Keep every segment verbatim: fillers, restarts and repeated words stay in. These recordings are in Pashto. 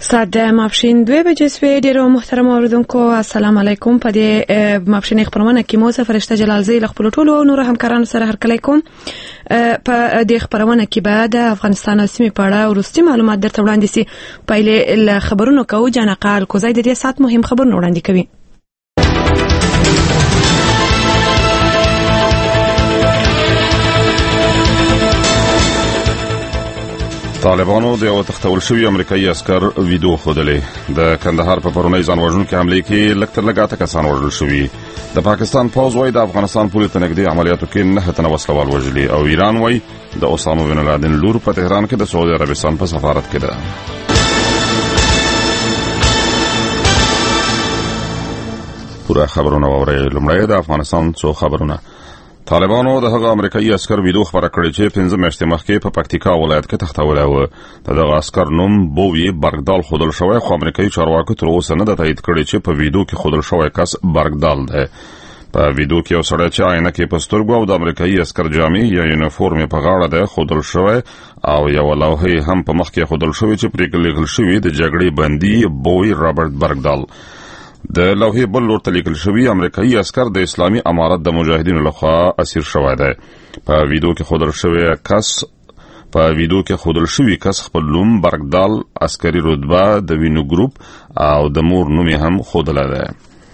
ساعت د ماپښین دوه بجې سوې. ډیرو محترم اوریدونکو السلام علیکم. په دې ماپښین خبرونه کې مو فرشته جلالزی له خپل ټولو او نور همکارانو سره هرکلی کوم. په دې خبرونه کې به د افغانستان او سیمې په اړه وروستي معلومات درته وړاندې سي. پایلې له خبرونو کوو. جانقال کوزای د دې سات مهم خبرونه وړاندې کوي. طالبانو د یو تختول شوی امریکایي عسكر ویډیو خودلې د کندهار په پرونی ځان وژونکو حمله کې لکتر لګاته کسان وژل شوی. د پاکستان پوز وای د افغانستان پولیس تنګدي عملیاتو کې نه تنه وسلوال وژلي او ایران وای د اسامه بن لادن لور په تهران کې د سعودي عربستان په سفارت کې ده. پورا خبرونه وره لمړی د افغانستان څو خبرونه. طالبانو د هغه امریکایي عسكر ویډیو خبره کړې چې پنځه میاشتې مخکې په پکتیکا ولایت کې تختولی و. دغه عسكر نوم بووی برګدال خودل شوی، خو امریکایي چارواکو تر اوسه نه تایید کړی چې په ویډیو کې خودل شوی کس برګدال دی. په ویډیو کې یو سړی چې عینکې په سترګو او د امریکایي عسكر جامې یا یونیفورم په غاړه ده خودل شوی او یو لوحه هم په مخ کې خودل شوی چې پرې لیکل شوی د جګړې بندي بووی رابرټ برګدال. د لوحې بل لور ته لیکل شوی امریکایي عسكر د اسلامي امارت د مجاهدینو لخوا اسیر شوی دی. په ویډیو کې خودل شوی کس په ویډیو کې خودل شوی کس خپل نوم برګدال، عسکري رتبه، د وینو ګروپ او د مور نوم هم خودل دی.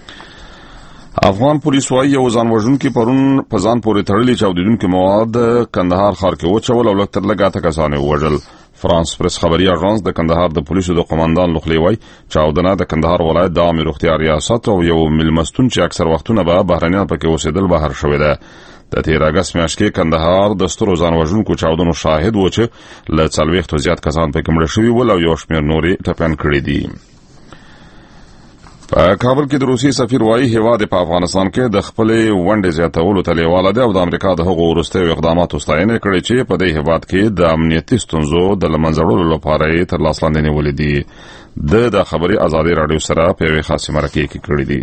افغان پولیس وايي یو ځان وژونکي پرون په ځان پورې تړلي چاودیدونکي مواد کندهار ښار کې وچول او لکتر لګاته کسان وژل. فرانس پریس خبري اژانس د کندهار د پولیسو د قومندان لخوا وایي چاودنه د کندهار ولایت د عامه روغتیا ریاست او یو ملمستون چې اکثر وختونه به بهرنیان پکې اوسېدل بهر شوی ده. د تیر اگست میاشت کې کندهار د سترو ځان وژونکو چاودنو شاهد و چې له څلوېښتو زیات کسان پکې مړه شوي ول او یو شمېر نورې ټپیان کړي دي. په کابل کې د روسي سفیر وايي هیواد په افغانستان کې د خپلې ونډې زیاتولو ته لیواله ده او د امریکا د هغو وروستیو اقداماتو ستاینه کړې چې په دې هیواد کې د امنیتي ستونزو د له منځه وړلو لپاره یې تر لاس لاندې نیولې دي. د د خبري ازادي رادیو سره په یوې خاصه مرکه کې کړې دي.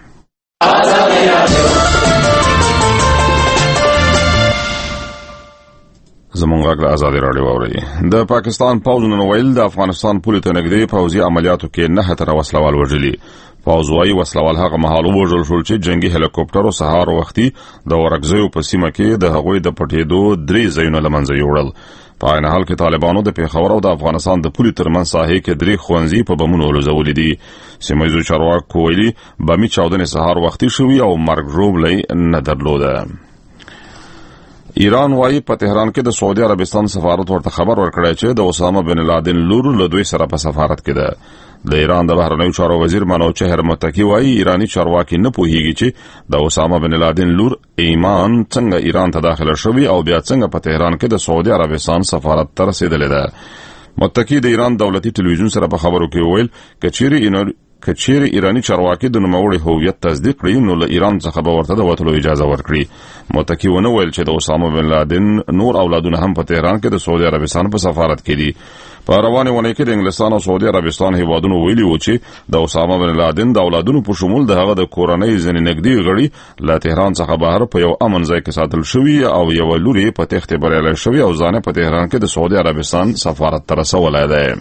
زمونږ غږ ازادي رادیو اوري. د پاکستان پوز نن ویل د افغانستان پولیس تنګدي پوزي عملیاتو کې نه تر وسلوال وژلي. پوز وايي وسلوال هغه مهال وژل شول چې جنگي هلیکوپټر او سهار وختي د ورکزیو په سیمه کې د هغوی د پټېدو درې ځایونه لمنځه یوړل. په عین حال کې طالبانو د پیښور او د افغانستان د پولیس ترمنځ ساحې کې درې ښوونځي په بمونو لوځولي دي. سیمه ییزو چارواکو ویلي بمي چاودنې سهار وختي شوي او مرګ ژوبلی نه درلوده. ایران وايي په تهران کې د سعودي عربستان سفارت ورته خبر ورکړی چې د اسامه بن لادن لور له دوی سره په سفارت کې ده. د ایران د بهرنیو چارو وزیر منوچهر متکی وايي ایرانی چارواکي نه پوهیږي چې د اسامه بن لادن لور ایمان څنګه ایران ته داخله شوی او بیا څنګه په تهران کې د سعودي عربستان سفارت ته رسیدلې ده. متکی د ایران دولتي ټلویزیون سره په خبرو کې ویل کچيري کچیر ایرانی چارواکي د نوموړي هویت تصدیق کړي نو له ایران څخه به ورته د وټلو اجازه ورکړي. متکی ونه ویل چې د اسامه بن لادن نور اولادونه هم په تهران کې د سعودي عربستان په سفارت کې دي. په روانه ونه کې د انګلستان او سعودي عربستان هیوادونو ویلي و چې د اسامه بن لادن د اولادونو په شمول دغه د کورنۍ ځینې نږدې غړي له تهران څخه بهر په یو امن ځای کې ساتل شوی او یو لوري په تخت بریالي شوی او ځانه په تهران کې د سعودي عربستان سفارت ته رسولای دی.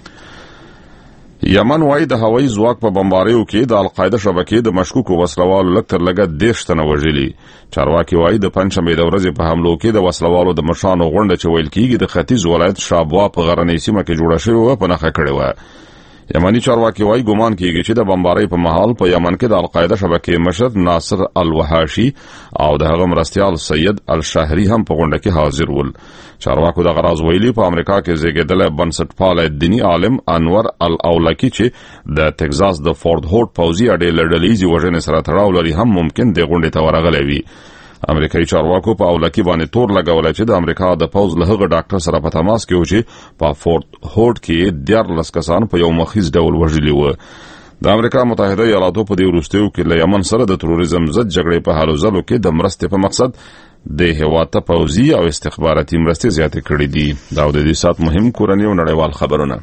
یمن وايي د هوایي ځواک په بمباریو کې د القاعده شبکې د مشکوکو وسلوالو لکتر لګه دیرش تنه وژلي. چارواکي وايي د پنځشنبې د ورځې په حملو کې د وسلوالو د مشرانو غونډه چې ویل کېږي د ختیځ ولایت شابوا په غرنۍ سیمه کې جوړه شوې وه په نښه کړې وه. یمني چارواکي وايي ګمان کېږي چې د بمبارۍ په مهال په یمن کې د القاعده شبکې مشر ناصر الوحاشي او د هغه مرستیال سید الشهري هم په غونډه کې حاضر ول. چارواکو د غراز ویلي په امریکا کې زیږیدلی بنسټپاله دیني عالم انور الاولکی چې د ټکزاس د فورد هورت پوځي اډې له ډلهیزې وژنې سره تړاو لري هم ممکن د غونډې ته ورغلی وي. امریکایي چارواکو په اولکی باندې تور لګولی چې د امریکا د پوځ له هغه ډاکټر سره په تماس کې و چې په فورد هورت کې دیارلس کسان په یو مخیز ډول وژلي وو. د امریکا متحده ایالاتو په دې وروستیو کې له یمن سره د تروریزم ضد جګړې په هلو ځلو کې د مرستې په مقصد د هیواد ته پوځي او استخباراتي مرستې زیاتې کړې دي. دا د دې سات مهم کورنی او نړیوال خبرونه.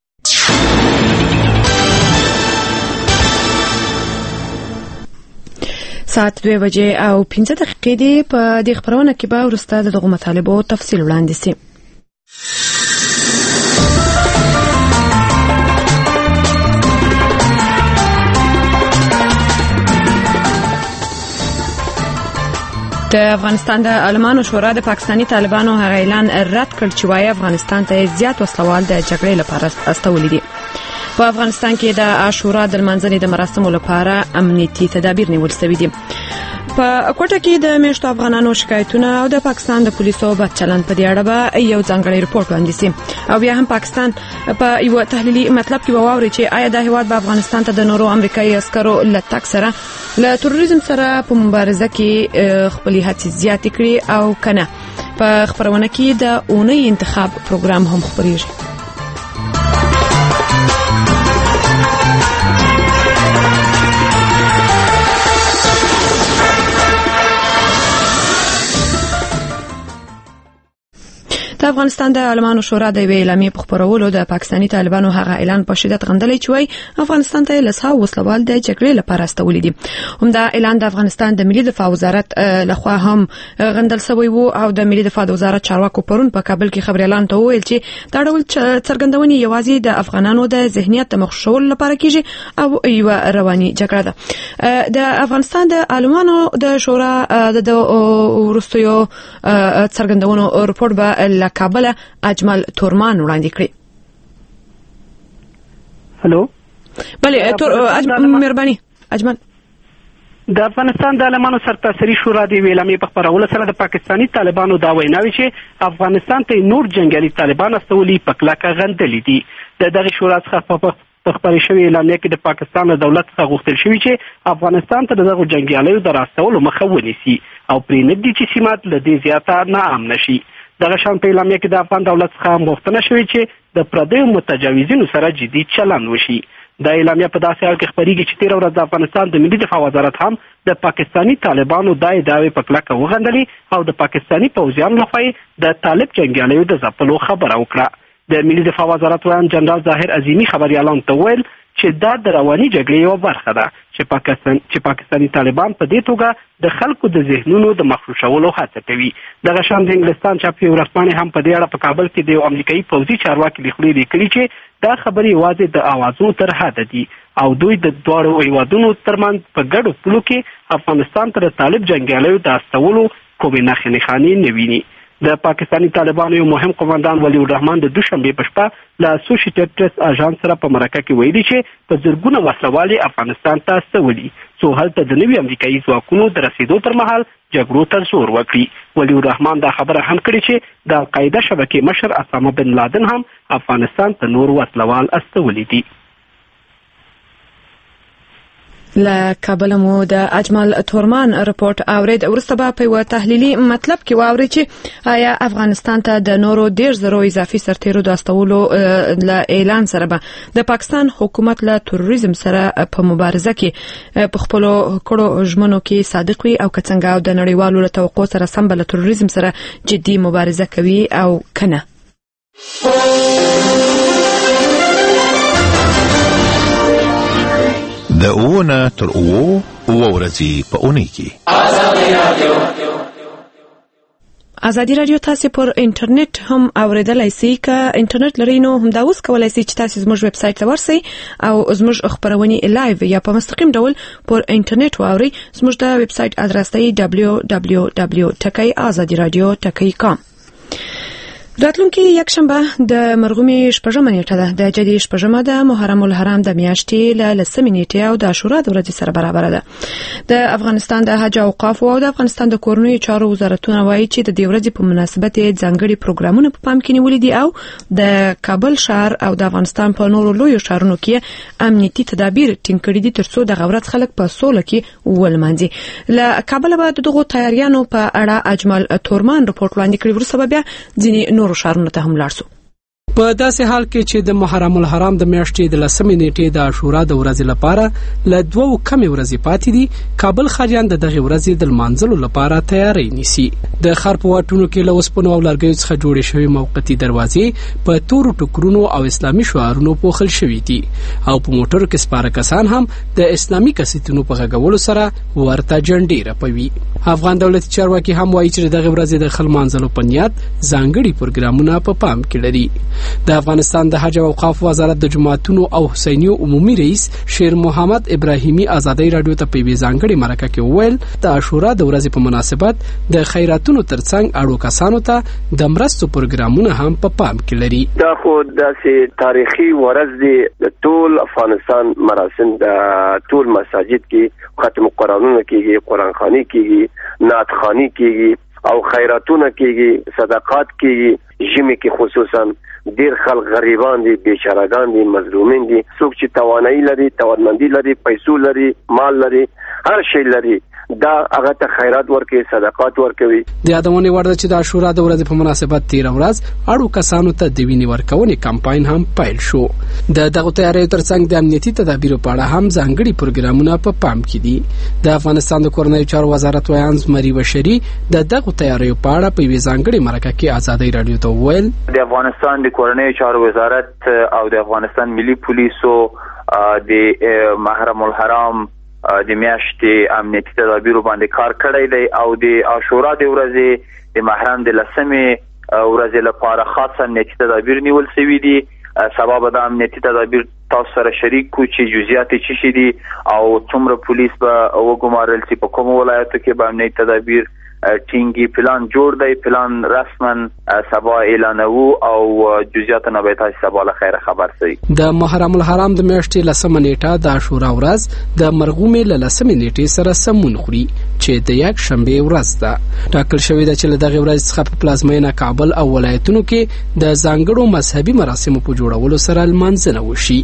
ساعت دوه بجې او پنځه دقیقې دي. په دې خبرونه کې به وروسته دغه مطالبو تفصیل وړاندې شي. د افغانستان د عالمانو شورا د پاکستانی طالبانو هغه اعلان رد کړ چې وايي افغانستان ته زیات وسلوال د جګړې لپاره استولي دي. په افغانستان کې د عاشورا د لمانځنې د مراسمو لپاره امنیتي تدابیر نیول شوي دي. په کوټه کې د میشتو افغانانو شکایتونه او د پاکستان د پولیسو بد چلند په دې اړه به یو ځانګړی رپورټ وړاندې شي. او بیا هم پاکستان په یو تحلیلي مطلب کې وواوري چې آیا د هیواد په افغانستان ته د نورو امریکایي عسکرو لټک سره له تروریزم سره په مبارزه کې خپل هڅې زیاتې کړې او کنه. په خبرونه کې د اونۍ انتخاب پروګرام هم خبرېږي. د افغانستان د عالمانو شورا د اعلامیې په خبرولو د پاکستانی طالبانو هغه اعلان په شدت غندلی چې وايي افغانستان ته لسها وسلوال د جګړې لپاره استولي دي. همدا اعلان د افغانستان د ملي دفاع وزارت لخوا هم غندل شوی وو او د ملي دفاع وزارت چارواکو پرون په کابل کې خبري اعلان ته ویل چې دا ډول څرګندونې یوازې د افغانانو د ذهنیت د مخشول لپاره کیږي او یو رواني جګړه ده. د افغانستان د عالمانو د شورا د ورستیو څرګندونو رپورټ به کابل اجمل تورمان وړاندې کړی. هلو بله تور اجمل مهرباني. اجمل د افغانستان د عالمانو سرتاسري شورا د اعلامیې په خبرولو سره د پاکستانی طالبانو دا ویناوي چې افغانستان ته نور جنگیالي طالبان استولي په کلکه غندلي دي. د دغه شورا څخه په خبري شوی اعلامیه کې د پاکستان د دولت څخه غوښتل شوی چې افغانستان ته دغه جنگیالیو د راستولو مخه ونیسي او پرې نه دي چې سیمات له دې زیاته ناامن شي. دغه شان په اعلامیه کې د افغان دولت څخه غوښتنه شوې چې د پردیو متجاوزینو سره جدي چلند وشي. دا اعلامیه په داسې حال کې خبرېږي چې تېره ورځ د افغانستان د ملي دفاع وزارت هم د پاکستانی طالبانو دا ادعاوې په کلکه وغندلې او د پاکستانی پوځیانو لخوا د طالب جنګیالیو د ځپلو خبره وکړه. د ملي دفاع وزارت ویان جنرال ظاهر عظیمي خبریالانو ته وویل چې دا د رواني جګړې یوه برخه ده چې پاکستان چې پاکستانی طالبان په دې توګه د خلکو د ذهنونو د مخشوشولو هڅه کوي. دغه شان د انګلستان چاپي ورځپاڼې هم په دې اړه په کابل کې د یو امریکایي پوځي چارواکي له خولې لیکلي چې دا خبرې یوازې د اوازونو تر حده دي او دوی د دواړو هیوادونو ترمنځ په ګډو پولو کې افغانستان ته د طالب جنګیالیو د استولو کومې نښې نښانې نه ویني. د پاکستانی طالبانو یو مهم قوماندان ولی الرحمن د دوشنبه په شپه له اسوسییټډ پریس اژانس سره په مرکه کې ویلي چې په زرګونه وسلوال افغانستان ته استولي څو هلته د نوي امریکایي ځواکونو د رسیدو پر مهال جګړو ته زور وکړي. ولی الرحمن دا خبره هم کړې چې د القاعده شبکې مشر اسامه بن لادن هم افغانستان ته نور وسلوال استولي دي. له کابل مو د اجمل تورمان رپورټ اورید. ورسته به په یو تحلیلي مطلب کې واوري چې آیا افغانستان ته د نورو ډیر زرو اضافي سرتیرو د استولو له اعلان سره به د پاکستان حکومت له تروریزم سره په مبارزه کې په خپل کړو ژمنو کې صادق وي او څنګه او د نړیوالو له توقع سره سم له تروریزم سره جدي مبارزه کوي او کنه. د اوونه تر اوو اوو ورځې په اونۍ کې ازادي رادیو تاسو پر انټرنیټ هم اوریدلای شئ. که انټرنیټ لرئ نو هم دا اوس کولای شئ چې تاسو زموږ ویب سټ ته ورسئ او زموږ خبرونه لایو یا په مستقیم ډول پر انټرنیټ واورئ. زموږ د ویب سټ ادرس دی دبلیو دبلیو دبلیو ډاٹ azadi radio ډاٹ com. راتلونکي یکشنبه د مرغومي شپږمه نیټه ده. د جدي شپږمه د محرم الحرام د میاشتې له لسمې نیټې او د عاشورا د ورځې سره برابر ده. د افغانستان د حج او اوقاف او د افغانستان د کورنیو چارو وزارتونه وایي چې د دې ورځې په مناسبت ځانګړي پروګرامونه په پام کې نیولې دي او د کابل شهر او د افغانستان په نورو لویو ښارونو کې امنیتي تدابیر ټینګ کړي دي ترڅو د غورت خلک په سوله کې ولمانځي. له کابل به دغه تیاریانو په اړه اجمل تورمان رپورټ وړاندې کړی. ورسره بیا ځینې نورو شهرونو ته هم لاړ شو. په داسې حال کې چې د محرم الحرام د میاشتې د لسمې نیټې د عاشورا د ورځې لپاره له دوو کمې ورځې پاتې دي، کابل خاجان د دغه ورځې د لمانځلو لپاره تیاری نیسي. د ښار په واټونو کې له اوسپنو او لرګیو څخه جوړې شوې موقتي دروازې په تورو ټکرونو او اسلامي شعارونو پوښل شوي دي او په موټرو کې سپاره کسان هم د اسلامي کسیتونو په غږولو سره ورته جنډې رپوي. افغان دولتي چارواکي هم وایي چې دغه ورځې د خلمانځلو په نیت ځانګړي پروګرامونه په پام کې لري. د افغانستان د حج او اوقاف وزارت د جماعتونو او حسینیو عمومي رئیس شیر محمد ابراهیمی ازادي رادیو ته په ځانګړي مرکه کې وویل د عاشورا د ورځې په مناسبت د خیراتونو ترڅنګ اړو کسانو ته د مرستو پروګرامونه هم په پام کې لري. دا خو داسې تاریخي ورځ دی د ټول افغانستان مراسم د ټول مساجد کې ختم قرآنونه کېږي، قرآن خواني کېږي، نعت خواني کېږي او خیراتونه کېږي، صدقات کېږي. ژمي کې خصوصا ډیر خلک غریبان دي، بیچارهګان دي، مظلومین دي. څوک چې توانایي لري، توانمندي لري، پیسو لري، مال لري، هر شی لري، دا هغه ته خیرات ورکوي، صدقات ورکوي. د یادونې وړ ده چې د عاشورا د ورځې په مناسبت تیر ورځ اړو کسانو ته د وینې ورکونې کمپاین هم پیل شو. د دغه تیاریو ترڅنګ د امنیتي تدابیرو په اړه هم ځانګړي پروګرامونه په پام کې دي. د افغانستان د کورنیو چارو وزارت ویان زمري بشري د دغه تیاریو په اړه په یوه ځانګړي مرکه کې ازادي رادیو ته وویل د افغانستان د کورنیو چارو وزارت او د افغانستان ملي پولیسو د محرم الحرام د میاشتې امنیتي تدابیرو باندې کار کړی دی او د عاشورا د ورځې د محرم د لسمې ورځې لپاره خاص امنیتي تدابیر نیول شوي دي. سبب د امنیتي تدابیر تاسو سره شریک کو چې جزئیات چی شي دي او څومره پولیس به وګمارل چې په کوم ولایتو کې به امنیتي تدابیر ټینګي پلان جوړ دی. پلان رسمن سبا اعلانو او جزئیات نه به تاسو سبا له خیره خبر شي. د محرم الحرام د میاشتې لسمه نیټه د عاشورا ورځ د مرغومې له لسمې نیټې سره سمون خوري چې د یک شنبه ورځ ده. ټاکل شوی ده چې له دغه ورځ څخه په پلازمینه کابل او ولایتونو کې د ځانګړو مذهبي مراسمو په جوړولو سره لمانځنه وشي.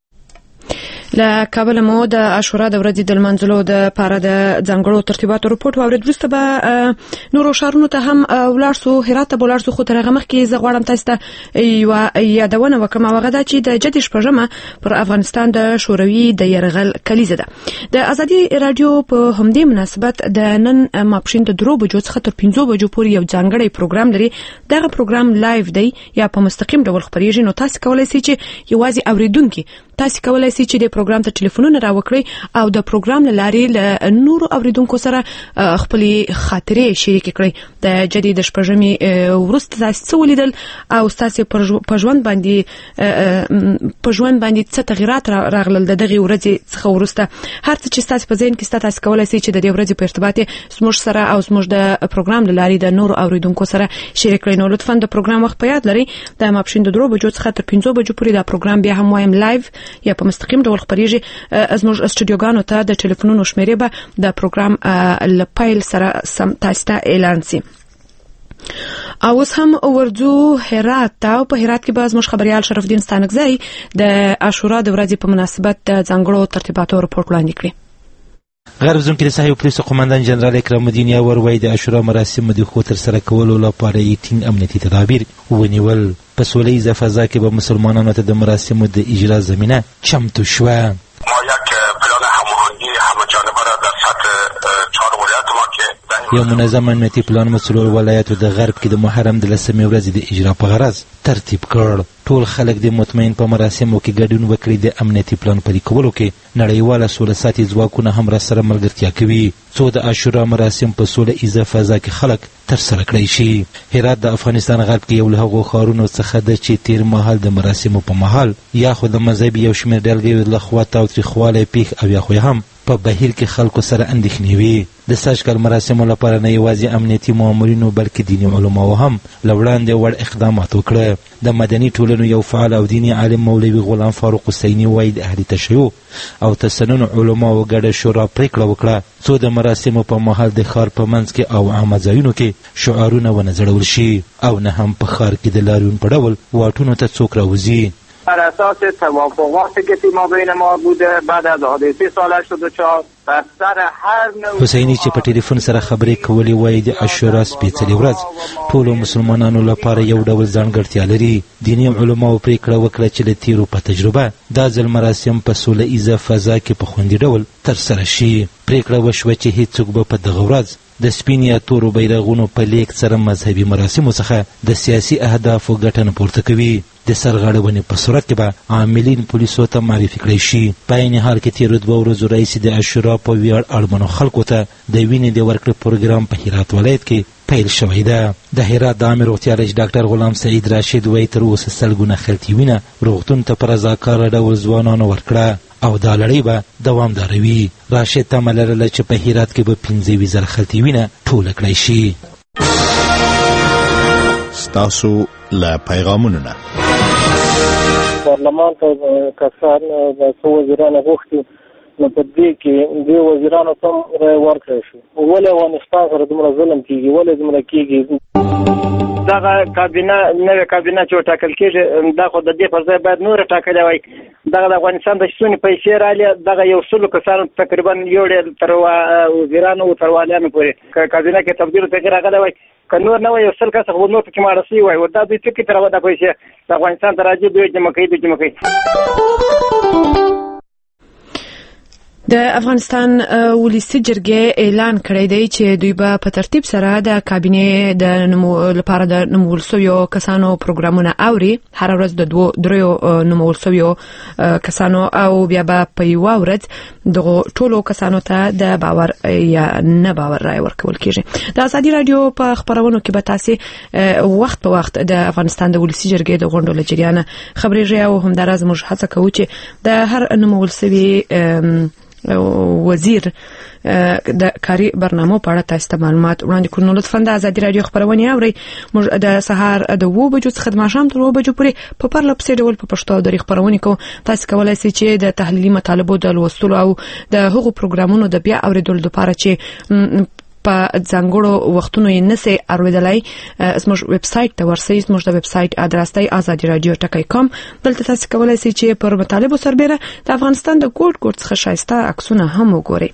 له کابل مو د عاشورا د ورځې د لمانځلو د پاره د ځانګړو ترتیباتو رپورټ واورید. وروسته به نورو ښارونو ته هم ولاړ سو، هرات ته ولاړ سو. خو تر هغه مخکې زه غواړم تاسو ته یوه یادونه وکړم، هغه دا چې د جدي شپږمه پر افغانستان د شوروي د یرغل کلیزه ده. د ازادي رادیو په همدې مناسبت د نن ماپښین د درو بجو څخه تر پنځو بجو پورې یو ځانګړی پروګرام لري. دغه پروګرام لایو دی یا په مستقیم ډول خپریږي، نو تاسو کولای شئ چې یوازې اوریدونکو تاسو کولای شئ چې د پروګرام ته ټلیفونونه راوکړئ او د پروګرام لارې له نورو اوریدونکو سره خپل خاطرې شریک کړئ. د جدید شپږمې ورسته تاسو څه ولیدل او تاسو په ژوند باندې په ژوند باندې څه تغیرات راغلل د دغه ورځې څخه ورسته. هر څه چې تاسو په ذهن کې تاسو کولای شئ چې د دې ورځې په ارتباط زموږ سره او زموږ د پروګرام لارې د نورو اوریدونکو سره شریک کړئ. نو لطفا د پروګرام وخت په یاد لرئ، د ماپښین د درو بجو څخه تر پنځو بجو پورې دا پروګرام بیا هم وایم لایو یا په مستقیم ډول خبريږي. زموږ استودیوګانو ته د ټلیفونونو شمیرې به د پروګرام لپایل سره سم تاسو ته اعلان سي. او اوس هم ورځو هرات ته. په هرات کې به زموږ خبريال شرف الدین ستانکزی د عاشورا د ورځې په مناسبت د ځانګړو ترتیباتو رپورټ وړاندې کړی. غرب زموږ د صحیح پولیسو قومندان جنرال اکرام الدین یاور وایي د عاشورا مراسم د خو تر سره کولو لپاره یې ټینګ امنیتي تدابیر ونیول. په سوله ییزه فضا کې به مسلمانانو ته د مراسمو د اجرا زمینه چمتو شوه. ما یک پلان هماهنگی همه جانبه را در سطح چهار ولایت ما که یو منظم امنیتي پلان مسلول ولایتو د غرب کې د محرم د لسمې ورځې د اجرا په غرض ترتیب کړ. ټول خلک د مطمئن په مراسمو کې ګډون وکړي. د امنیتي پلان پلي کولو کې نړیواله سوله ساتي ځواکونه هم را سره ملګرتیا کوي څو د عاشورا مراسم په سوله ایزه فضا کې خلک ترسره کړی شي. هرات د افغانستان غرب کې یو له هغو ښارونو څخه ده چې تیر مهال د مراسمو په مهال یا خو د مذهبي یو شمېر ډلګیو لخوا تاوتریخوالی پیښ او یا خو هم په بهیر کې خلکو سره اندېښنې وي. د سږ کال مراسمو لپاره نه یوازې امنیتي مامورینو بلکې دیني علماو هم له وړاندې وړ اقدامات وکړه. د مدني ټولنو یو فعال او دیني عالم مولوي غلام فاروق حسیني وایي د اهل تشیع او تسنن علماو ګډه شورا پریکړه وکړه څو د مراسمو په مهال د ښار په منځ کې او عامه ځایونو کې شعارونه ونه ځړول شي او نه هم په ښار کې د لاریون په ډول واټونو ته څوک راوځي. بر اساس توافقاتی که ما بین ما بوده بعد از حادثه سال هشتاد و چهار بر سر هر نوع حسینی چې په ټلیفون سره خبرې کولې وایي د عاشورا سپېڅلې ورځ ټولو مسلمانانو لپاره یو ډول ځانګړتیا لري. دیني علماو پریکړه وکړه چې له تیرو په تجربه دا ځل مراسم په سوله ایزه فضا کې په خوندي ډول ترسره شي. پریکړه وشوه چې هیڅوک به په دغه ورځ د سپین یا تورو بیرغونو په لیک سره مذهبي مراسمو څخه د سیاسي اهدافو ګټه نه پورته کوي. د سرغړونې په صورت کې به عاملین پولیسو ته معرفي کړی شي. په عین حال کې تېرو دوه ورځو راهیسې د عاشورا په ویاړ اړمنو خلکو ته د وینې د ورکړې پروګرام په هرات ولایت کې پیل شوی ده. د هرات د عامې روغتیا رئیس ډاکټر غلام سعید راشد وایي تر اوسه سلګونه خلطي وینه روغتون ته په رضاکاره ډول ځوانانو ورکړه او دا لړۍ به دوامداره وي. راشد تمه لرله چې په هرات کې به پنځه ویشت زره خلطي وینه ټوله کړی شي. ستاسو له پیغامونو نه پارلمان ته کسان د څو وزیرانو غوښتي نو په دې کې دې وزیرانو ته رایه ورکړی شو. ولې افغانستان سره دومره ظلم کېږي؟ ولې دومره کېږي؟ دغه کابینه نوې کابینه چې وټاکل کېږي دا خو د دې پر ځای باید نوره ټاکلې وای. دغه د افغانستان د څونې پیسې رالې دغه یو سلو کسانو تقریبا یو ډېر تر وزیرانو او تر والیانو پورې کابینه کې تبدیل تغییر راغلی وای. که نور نه وای یو سل کسه خو نور پکې ماړه سوي وای. دا دوی څه کې تر دا پیسې د افغانستان ته راځي دوی جمع کوي دوی جمع کوي. د افغانستان ولسي جرګې اعلان کړی دی چې دوی به په ترتیب سره د کابینې د نمو لپاره د نومول شویو کسانو پروګرامونه اوري. هر ورځ د دوه دریو نومول شویو کسانو او بیا به په یوه ورځ دغه ټولو کسانو ته د باور یا نه باور رایه ورکول کېږي. د ازادي راډیو په خبرونو کې به تاسې وخت په وخت د افغانستان د ولسي جرګې د غونډو له جریانه خبرېږئ او همداراز موږ هڅه کوو چې د هر نومول شوي وزیر د کاري برنامو په اړه تاسو ته معلومات وړاندې کړو. لطفا د ازادي راډیو خبرونه اورئ. موږ د سهار د اوه بجو څخه د ماښام تر اوه بجو پورې په پرله پسې ډول په پښتو د خبرونه کوو. تاسو کولای شئ چې د تحلیلي مطالبو د لوستلو او د هغو پروګرامونو د بیا اوریدلو لپاره چې په ځانګړو وختونو یې نسئ اورېدلی زموږ ویب سایټ ته ورسئ. زموږ د ویب سایټ ادرس دی ازادي راډیو ټکی کام. دلته تاسو کولای شئ چې پر مطالبو سربېره د افغانستان د ګوټ ګوټ څخه ښایسته عکسونه هم وګورئ.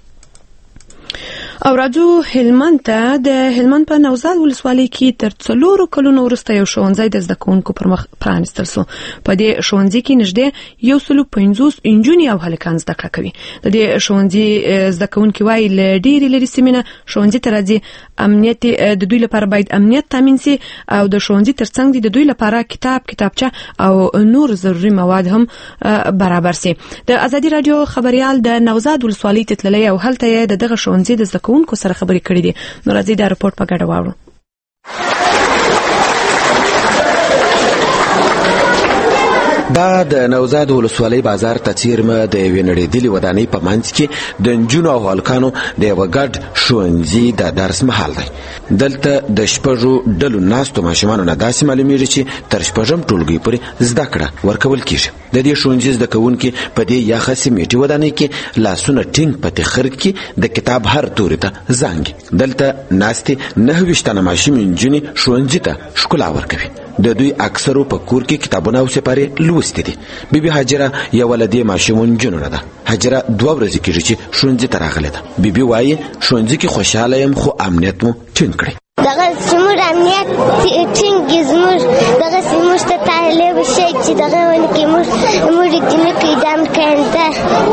او راځو هلمند ته. د هلمند په نوزاد ولسوالۍ کې تر څلورو کلونو وروسته یو ښوونځی د زده کوونکو پر مخ پرانیستل شو. په دې ښوونځي کې نږدې یو سلو پنځوس نجونې او هلکان زده کړه کوي. د دې ښوونځي زده کوونکي وایي له ډېرې لرې سیمې نه ښوونځي ته راځي. امنیت د دوی لپاره باید امنیت تامین شي او د ښوونځي ترڅنګ د دوی لپاره کتاب کتابچه او نور ضروري مواد هم برابر شي. د ازادي راډیو خبريال د نوزاد ولسوالۍ ته تللی او هلته یې د دغه ښوونځي د زده کوونکو سره خبرې کړې دي. نو راځي دا رپورټ په ګډه واورو. دا د نوزاد ولسوالۍ بازار ته څیرمه د یوې نړېدلې ودانۍ په منځ کې د نجونو او هلکانو د یوه ګډ ښوونځي د درس مهال دی. دلته د شپږو ډلو ناستو ماشومانو نه داسې معلومیږي چې تر شپږم ټولګۍ پورې زده کړه ورکول کیږي. د دې ښوونځي زده کوونکي په دې یخه سیمټي ودانۍ کې لاسونه ټینګ په تخر کې د کتاب هر توري ته زانګي. دلته ناستې نهه ویشت تنه ماشومې نجونې ښوونځي ته ښکلا ورکوي. د دوی اکثرو په کور کې کتابونه او سپارې لوستي دي. بیبي هاجره یوه له دې ماشومو نجونو نه ده. هاجره دوه ورځې کېږي چې ښوونځي ته راغلې ده. بیبي وایي ښوونځي کې خوشحاله یم خو امنیت مو ټینګ کړی. دغه زموږ امنیت ټینګ زموږ دغه زموږ ته طالب شي چې دغه ونه کې موږ موږ دې کې دام کنده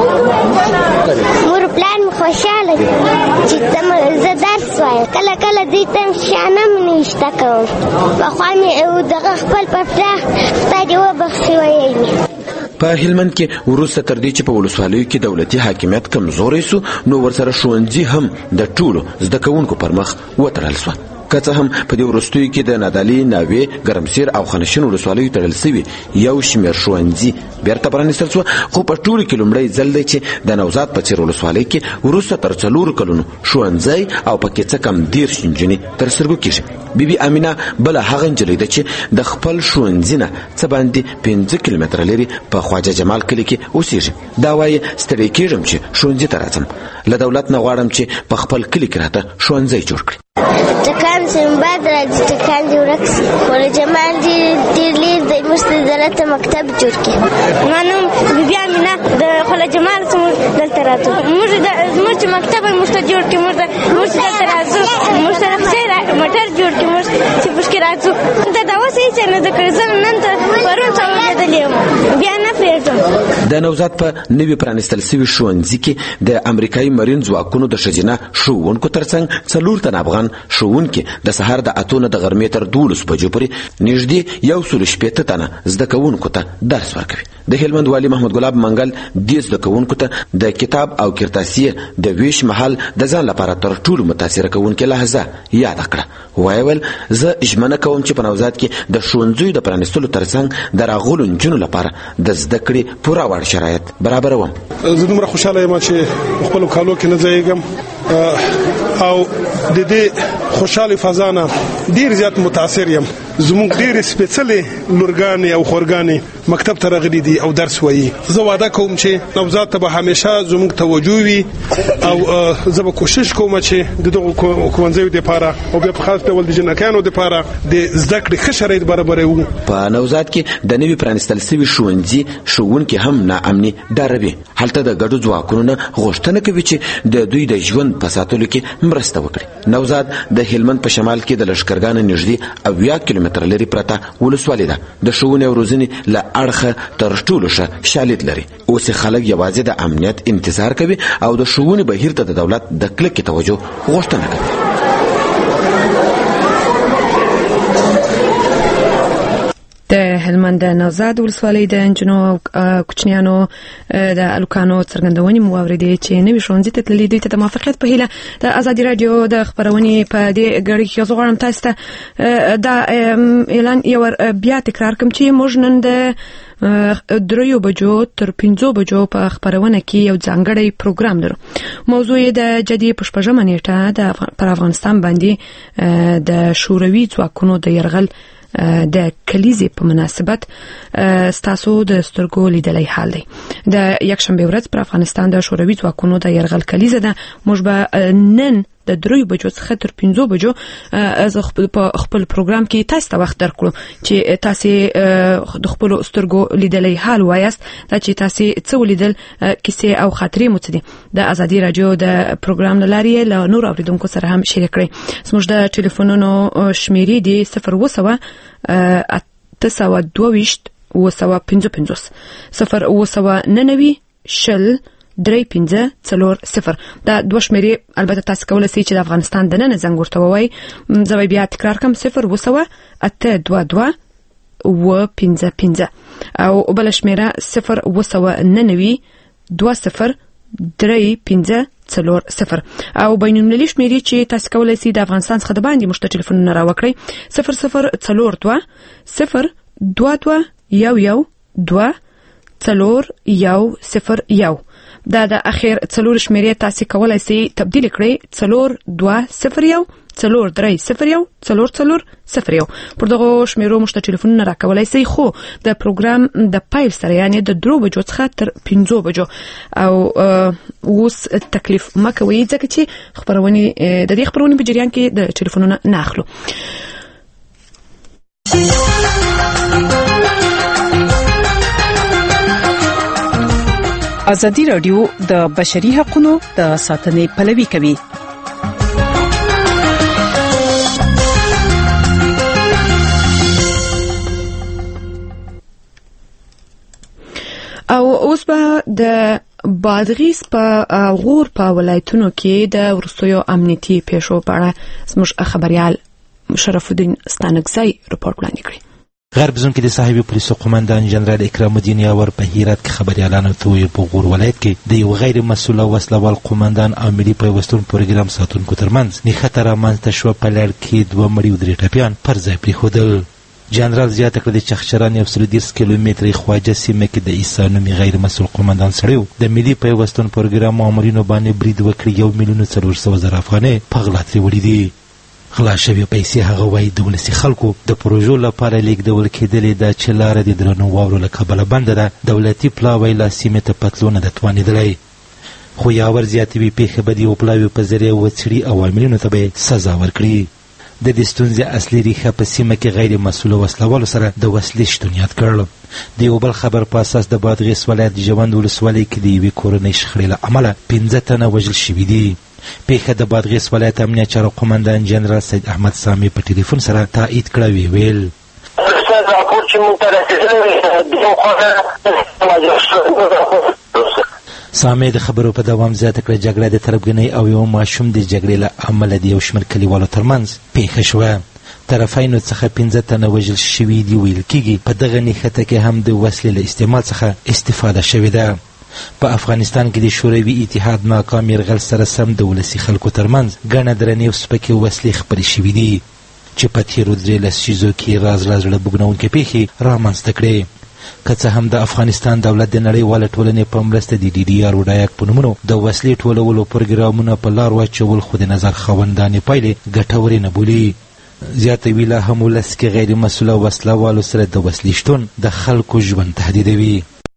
مور پلان خوشاله چې تم زه درس وایم کله کله دې تم شانه مې نشته کوم خو مې دغه خپل پټه خدای دې وبخښي وایي. په هلمند کې وروسته تر دې چې په ولسوالیو کې دولتي حاکمیت کمزوری سو نو ورسره ښوونځي هم د ټولو زده کوونکو پر مخ وتړل سو. که څه هم په دې وروستیو کې د نادعلي، ناوې، ګرمسیر او خانشین ولسوالیو تړل سوي یو شمېر ښوونځي بیرته پرانیستل سوه، خو په ټولو کې لومړی ځل دی چې د نوزاد په څېر ولسوالۍ کې وروسته تر څلورو کلونو ښوونځی او پکې څه کم دېرش نجونې تر سترګو کېږي. بیبي امینه بله هغه نجلۍ ده چې د خپل ښوونځي نه څه باندې پنځه کیلومتره لرې په خواجه جمال کلي کې اوسېږي. دا وایي ستړی کېږم چې ښوونځي ته راځم، له دولت نه غواړم چې په خپل کلي کې راته ښوونځی جوړ کړي. ټکان سنباد راځي، ټکان دې ورک شي. خواجه جمال ډېر لرې دی، موږ ته دلته مکتب جوړ کړي. ما نوم بیبي امینه د خواجه جمال زموږ دلته راځو. موږ زموږ چې مکتب موږ ته جوړ کړي، موږ دلته راځو. موږ سره موټر جوړ کړي، موږ چې پشکې راځو. دا دا اوس هېڅ نه زده کړې، زه نن ته پرون څه اورېدلې یم، بیا نه پرېږدم. د نوزاد په نوي پرانستل شوي ښوونځي کې د امریکایي مرین ځواکونو د ښځینه ښوونکو ترڅنګ څلور تن افغان ښوونکي د سهار د اتو نه د غرمې تر دولسو بجو پورې نږدې یو سل شپېته تنه زده کوونکو ته درس ورکوي. د هلمند والي محمد ګلاب منګل دې زده کوونکو ته د کتاب او کرتاسیې د ویش مهال د ځان لپاره تر ټولو متاثره کوونکې لحظه یاد کړه. وایي ویل زه ژمنه کوم چې په نوزاد کې د ښوونځیو د پرانستلو ترڅنګ د راغلو نجونو لپاره د زده کړې پوره وړ شرایط برابروم. زه دومره خوشحاله یم چې خپل کالو کې نه ځایږم او د دې خوشحالي فضا نه ډیر زیات متاثر یم. زموږ ډیر سپیڅلې لورګانې او خورګانې مکتب ته راغلي دي او درس وایي. زه وعده کوم چې نوزاد ته به همیشه زموږ توجه وي او زه به کوشش کوم چې د دغو ښوونځیو دپاره او بیا په خاص ډول د جنکیانو دپاره د زده کړې ښه شرایط برابروو. په نوزاد کې د نوي پرانستل شوي ښوونځي ښوونکي هم ناامني ډاروي. هلته د ګډو ځواکونو نه غوښتنه کوي چې د دوی د ژوند په ساتلو کې مرسته وکړي. نوزاد د هلمند په شمال کې د لښکرګاه نږدې اویا کیلومتره لرې پرته ولسوالي ده. د ښوونې او روزنې له اړخه تر ټولو ښه شالید لري. اوس خلک یوازې د امنیت انتظار کوي او د ښوونې بهیر ته د دولت د کلکې توجه غوښتنه کوي. د هلمند د نوزاد ولسوالۍ د نجونو او کوچنیانو د الوکانو څرګندونې مو واورېدې چې نوي ښوونځي ته تللي دوی ته د موافقیت په هیله د ازادي راډیو د خپرونې په دې ګړۍ کې زه غواړم تاسو ته دا اعلان یو بیا تکرار کړم چې موږ نن د دریو بجو تر پنځو بجو په خپرونه کې یو ځانګړی پروګرام لرو. موضوع یې د جدي په شپږمه نیټه د پر افغانستان باندې د شوروي ځواکونو د یرغل د کلیزې په مناسبت ستاسو د سترګو لیدلای حال دی. د یکشنبه ورځ پر افغانستان د شوروي ځواکونو د یرغل کلیزه ده. موږ به نن د دریو بجو څخه تر پنځو بجو زه په خپل پروګرام کې تاسو ته وخت درکړو چې تاسو د خپل سترګو لیدلای حال وایست دا چې تاسو څه ولیدل کیسې او خاطرې مو څه دي. د ازادي راډیو د پروګرام لارې له نور اوریدونکو سره هم شریک کړئ. زموږ د ټلیفونونو شمیرې دي صفر اووه سوه اته سوه دوه ویشت اووه سوه پنځه پنځوس صفر اووه سوه نهه نوي شل درې پنځه څلور صفر. دا دوه شمیرې البته تاسو کولای شئ چې د افغانستان د نن زنګ ورته ووایي. زه بیا تکرار کوم صفر اووه سوه اته دوه دوه اووه پنځه پنځه او بل شمیره صفر اووه سوه نهه نوي دوه صفر درې پنځه څلور صفر او بین المللي شمیرې چې تاسو کولای شئ د افغانستان څخه د باندې مشته ټلیفونونه راوکړئ صفر صفر څلور دوه صفر دوه دوه یو یو دوه څلور یو صفر یو. دا د اخر څلور شمیرې تاسو کولای شئ تبدیل کړئ څلور دوه صفر یو څلور درې صفر یو څلور څلور صفر یو. پر دغه شمیرو مشته ټلیفونونه راکولای شئ خو د پروګرام د پایل سره یعنی د درو بجو څخه تر پنځو بجو او اوس تکلیف مکوئ ځکه چې خبرونه د دې خبرونه په جریان کې د ټلیفونونو نه اخلو. ازادي راډیو د بشري حقوقو د ساتنې پلوي کوي. او اوس به د بادغیس په غور په ولایتونو کې د ورستیو امنیتي پیښو په اړه زموږ خبريال شرف الدین ستانکزی رپورټ وړاندې کړی. غرب زون کې د صاحب پولیسو قومندان جنرال اکرام الدین یاور په هرات کې خبريالانو ته ویل په غور ولایت کې د یو غیر مسؤل او وسلوال قومندان او ملي پیوستون پروګرام ساتونکو ترمنځ نښته رامنځته شوه. په لړ کې دوه مړي او درې ټپیان پر ځای پرېښودل. جنرال زیاته کړه د چخچران یو سل دېرش کیلومترې خواجه سیمه کې د عیسی نومي غیر مسؤل قومندان سړی د ملي پیوستون پروګرام مامورینو باندې برید وکړي. یو میلیون څلور سوه زره افغانۍ په غلا ترې وړي دي. غلا شوې پیسې هغه وایي د ولسي خلکو د پروژو لپاره لیږدول کېدلې ده چې لاره د درنو واورو له کبله بنده ده. دولتي پلاوی لا سیمې ته پتلو نه ده توانېدلی. خو یاور زیاتوي پیښې به د یو پلاوي په ذریعه وڅېړي او عاملینو ته به یې سزا ورکړي. د دې ستونزې اصلي ریښه په سیمه کې غیر مسؤله وسلوالو سره د وسلې شتون یاد کړ. د یو بل خبر په اساس د بادغیس ولایت ژوند ولسوالۍ کې د یوې کورنۍ شخړې له امله پنځه تنه وژل شوي دي. پیښه د بادغیس ولایت امنیت چارو قومندان جنرال سید احمد سامي په ټلیفون سره تایید کړه. وی ویل راپور چې موږ ته رسېدلې دې خواته سامع د خبرو په دوام زیاته کړه جګړه د تربګنۍ او یو ماشوم د جګړې له امله د یو شمېر کلیوالو ترمنځ پیښه شوه. طرفینو څخه پنځه تنه وژل شوي دي ویل کېږي. په دغه نښته کې هم د وسلې له استعمال څخه استفاده شوې ده. په افغانستان کې د شوروي اتحاد ناکام یرغل سره سم د ولسي خلکو ترمنځ ګڼه درنې او سپکې وسلې خپرې شوي دي چې په تېرو درې لسیزو کې راز راز زړه بوږنونکې پیښې رامنځته کړې. که څه هم د افغانستان دولت د نړیواله ټولنې په مرسته د ډي ډي آر او ډایاک په نومونو د وسلې ټولولو پروګرامونه په لار واچول، خو د نظر خاوندانې پایلې ګټورې نه بولي. زیاته وی لا هم ولس کې غیر مسؤله وسله والو سره د وسلې شتون د خلکو ژوند تهدیدوي.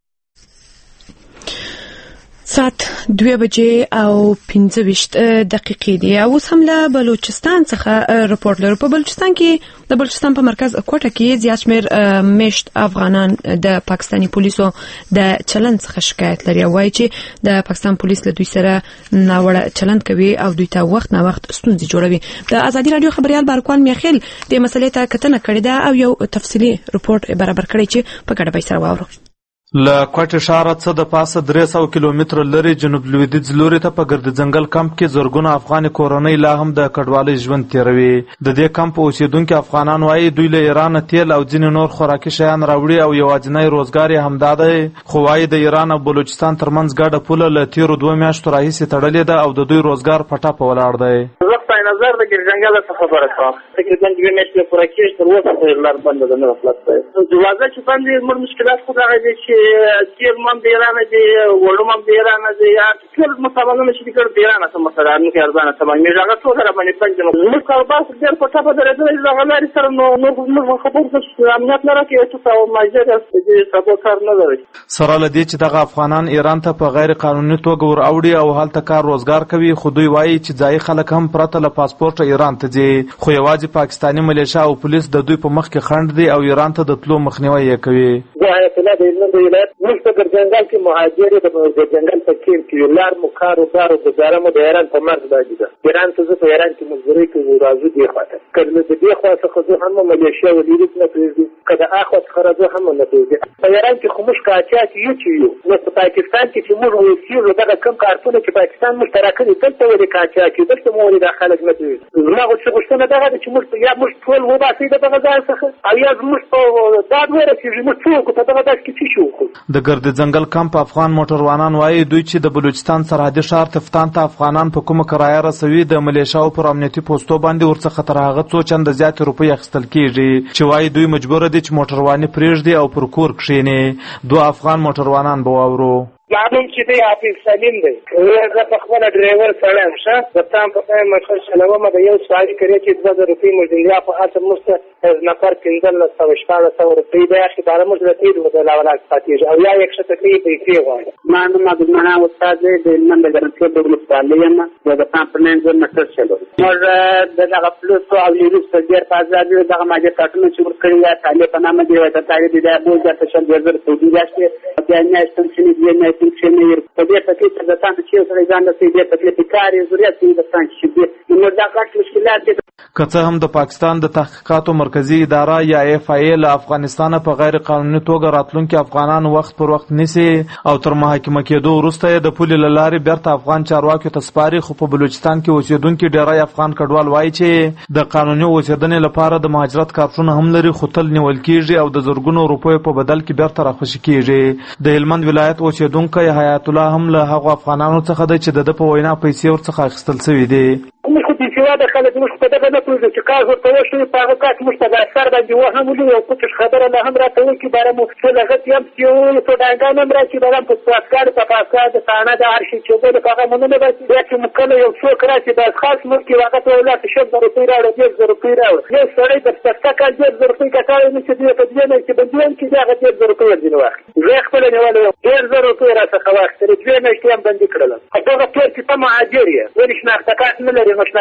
ساعت دوه بجې او پنځه ویشت دقیقې دي. اوس هم له بلوچستان څخه رپورټ لرو. په بلوچستان کې د بلوچستان په مرکز کوټه کې زیات شمېر میشت افغانان د پاکستاني پولیسو د چلند څخه شکایت لري. وایي چې د پاکستان پولیس له دوی سره ناوړه چلند کوي او دوی ته وخت نه وخت ستونزې جوړوي. د ازادي راډیو خبريال بارکوان میخیل د مسلې ته کتنه کړې ده او یو تفصیلي رپورټ برابر کړی چې په ګډه به سره واورو. له کوټې ښاره څه د پاسه درې سوه کیلومتره لرې جنوب لویدیځ لوري ته په ګرد ځنګل کمپ کې زرګونه افغاني کورنۍ لا هم د کډوالۍ ژوند تېروي. د دې کمپ اوسېدونکي افغانان وایي دوی له ایرانه تیل او ځینې نور خوراکي شیان راوړي او یوازینی روزګار یې همدا دی. خو وایي د ایران او بلوچستان ترمنځ ګډه پوله له تېرو دوه میاشتو راهیسې تړلې ده او د دوی روزګار په ټپه ولاړ دی. نظر د ګرځنګل څخه خبره کوم تقریبا دوه میاشتې پوره کېږي تر اوسه پورې لار بنده ده نه خلاص دی. دروازه چې باندې موږ مشکلات خو دغه دي چې تیل هم د ایران دی وړم هم د ایران دی ټول مصابونه چې کړ د ایران څخه مثلا نو کې ارزانه سمای مې هغه څو سره باندې پنځه موږ کاروبار خو ډېر په ټاپه درېدل د غلاري سره نو نور موږ خبر څه امنیت نه راکې چې تاسو ماجر دې سبا کار نه لري. سره لدی چې دغه افغانان ایران ته په غیر قانوني توګه ور اوړي او هلته کار روزګار کوي، خو دوی وایي چې ځای خلک هم پرته له پاسپورت ایران ته ځي، خو یوازې پاکستاني ملیشیا او پولیس د دوی په مخ کې خنډ دي او ایران ته د تلو مخنیوي یې کوي. زه په دې نه دی ولایت موږ په ګرځنګل کې مهاجر د ګرځنګل په کې کې لار مو کار او کار او گزاره مو د ایران په مرز باندې ده. ایران ته زه په ایران کې مزدوري کوي راځو دی خاطر کله د دې خوا څخه زه هم ملیشیا ولید نه پېږي کله اخو څخه راځو هم نه پېږي. په ایران کې خو مش کاچات یو چې یو نو په پاکستان کې چې موږ وسیلو دغه کم کارتونه چې پاکستان مشترک دي دلته ولې کاچات کې دلته مو ولې داخله نه پېږي. زما غوښتنه غوښتنه دغه چې موږ یا موږ ټول وباسي دغه ځای څخه او یا موږ په داد ورسېږو موږ څوک په دغه داس کې څه شو. د ګرد ځنګل کمپ افغان موټروانان وایي دوی چې د بلوچستان سرحدي ښار تفتان ته افغانان په کومه کرایه رسوي د ملیشیاو پر امنیتي پوستو باندې ورڅخه تر هغه څو چنده زیاتې روپۍ اخیستل کېږي چې وایي دوی مجبوره دي چې موټرواني پرېږدي او پر کور کښېني. دوه افغان موټروانان به واورو. معلوم چې دی حافظ سلیم دی زه په خپل ډرایور سره هم شه د تام په پای مخه چلوم د یو سوالي کړی چې دوه زره روپۍ مزدیا په اته مست نفر پنځلس سوه شپاړس سوه روپۍ دی اخی بار موږ د تیر د لاولات پاتې او یا یک شته کې پیسې غواړي. ما نو ما د معنا استاد د نن د ګرځې د مستعلیم د تام په نن زر مټر چلو موږ دغه پلوس او لیروس په ډیر فازاد دغه ماجه کارتونه چې ور کړی یا طالب په نامه دی وایي طالب دی د بوجا ته شل زر په دې راځي بیا نه استنشنی دی نه چې مې په دې تکلیف د تاسو چې سره ځان د دې تکلیف کاری ضرورت دی د تاسو چې نو دا کار مشکلات دي. که څه هم د پاکستان د تحقیقاتو مرکزی اداره یا اف آی له افغانستان په غیر قانوني توګه راتلونکي افغانان وخت پر وخت نیسي او تر محاکمه کېدو وروسته د پولې له لارې بیرته افغان چارواکو ته سپاري، خو په بلوچستان کې اوسېدونکي ډېری افغان کډوال وایي چې د قانوني اوسېدنې لپاره د مهاجرت کارتونه هم لري خو تل نیول کېږي او د زرګونو روپیو په بدل کې بیرته راخوشي کېږي. د هلمند ولایت اوسېدونکی حیات الله هم له هغو افغانانو څخه دی چې د ده په وینا پیسې ورڅخه اخیستل سوي دي. موږ خو بېسواده خلک موږ په دغه نه پوهېږو چې کار ورته وشوي په هغه کاس موږ ته د اثر باندې وهم ولي یو پټش خبره لا هم راته وکړي باره مو ټول هغه یم چې سوداګان هم راشي باره په پاسکار په پاسکار د تانه د هر شي چې اوبه په هغه منونه باسي بیا چې موږ کله یو څوک راشي د خاص ملک کې هغه ته ولاړ شل زره روپۍ راوړه ډېر زره روپۍ راوړه یو سړی د سسته کال ډېر زره روپۍ کټاوی نه چې دوی په دوه میاشتې بندیان کې دي هغه ډېر زره روپۍ ورځینې واخلي. زه خپله نیولی یم ډېر زره روپۍ راڅخه واخیستلې دوې میاشتې هم بندي کړلم. دغه پیر چې ته مهاجر یې ولې شناخته کارت نه لرې نو شناخته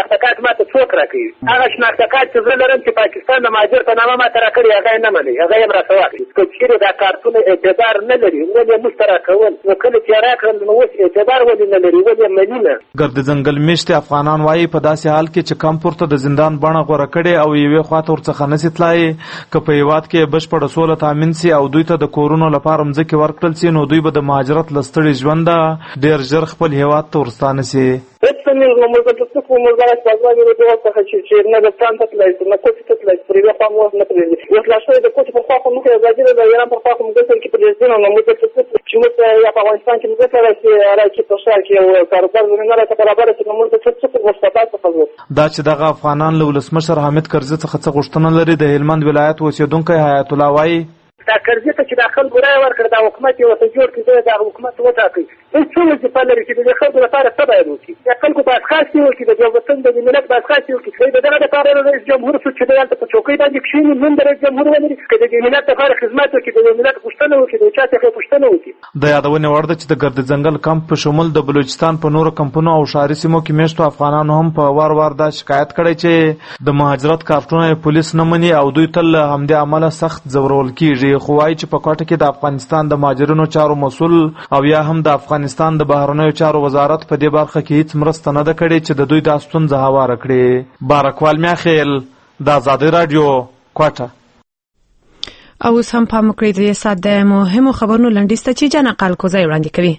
شناخته کارت ماته څوک راکوي هغه شناخته کارت چې زه لرم چې پاکستان د مهاجر په نامه ماته راکړي هغه یې نه مني هغه یې هم راته واخلي که چېرې دا کارتونه اعتبار نه لري ولې یې موږ ته راکول نو کله چې راکړل نو اوس اعتبار ولې نه لري ولې یې مني نه ګرد ځنګل میشتې افغانان وایي په داسې حال کې چې کم پورته د زندان بڼه غوره کړې او یوې خواته ورڅخه نسي تلای که په هېواد کې بشپړه سوله تامین سي او دوی ته د کورونو لپاره مځکې ورکړل سي نو دوی به د مهاجرت له ستړي ژونده ډېر ژر خپل هېواد ته ورستانه سي هېڅ نه نو موږ ته څه کوو موږ دغه سازمان یو ډول څخه چې نه د پلان ته تللی شو نه کوڅې ته تللی شو پر یوې خوا مو نه پرېږدي اوس لا شوی د کوڅې پر خوا خو موږ ازادي ده د ایران پر خوا خو موږ دلته کې پرېږدي نو موږ ته څه چې موږ یا په افغانستان کې موږ ته راشي راشي په ښار کې یو کاروبار زمینه راته برابره کړي نو موږ ته څه څه مستفاد څخه دا چې دغه افغانان له ولسمشر حامد کرزي څخه څه غوښتنه لري د هلمند ولایت اوسېدونکی حیات الله وایي دا کرزي ته چې دا خلکو رایه ورکړه دا حکومت یې ورته جوړ کړي دا حکومت وټاکي هېڅ څه وظیفه لري چې د خلکو لپاره څه باید وکړي د خلکو بازخواستې وکړي د وطن د ملت بازخواستې وکړي د دغه دپاره رئیس جمهور څوک چې دی هلته په چوکۍ باندې کښېني نوم د رئیس جمهور ولري که د دې ملت لپاره خدمت وکړي د ملت پوښتنه وکړي د چا څخه پوښتنه وکړي د یادونې وړ ده چې د ګرد ځنګل کمپ په شمول د بلوچستان په نورو کمپونو او ښاري سیمو کې میشتو افغانانو هم په وار وار دا شکایت کړی چې د مهاجرت کارتونه یې پولیس نه مني او دوی تل له همدې امله سخت ځورول کېږي خو وایي چې په کوټه کې د افغانستان د مهاجرینو چارو مسؤل او یا هم د افغانستان د بهرنیو چارو وزارت په دې برخه کې هیڅ مرسته نه ده کړې چې د دوی دا ستونزه هواره کړي بارکوال میاخیل د ازادي راډیو کوټه او اوس هم پام وکړئ د سات د مهمو خبرونو لنډیز ته چې جانا قالکوزی وړاندې کوي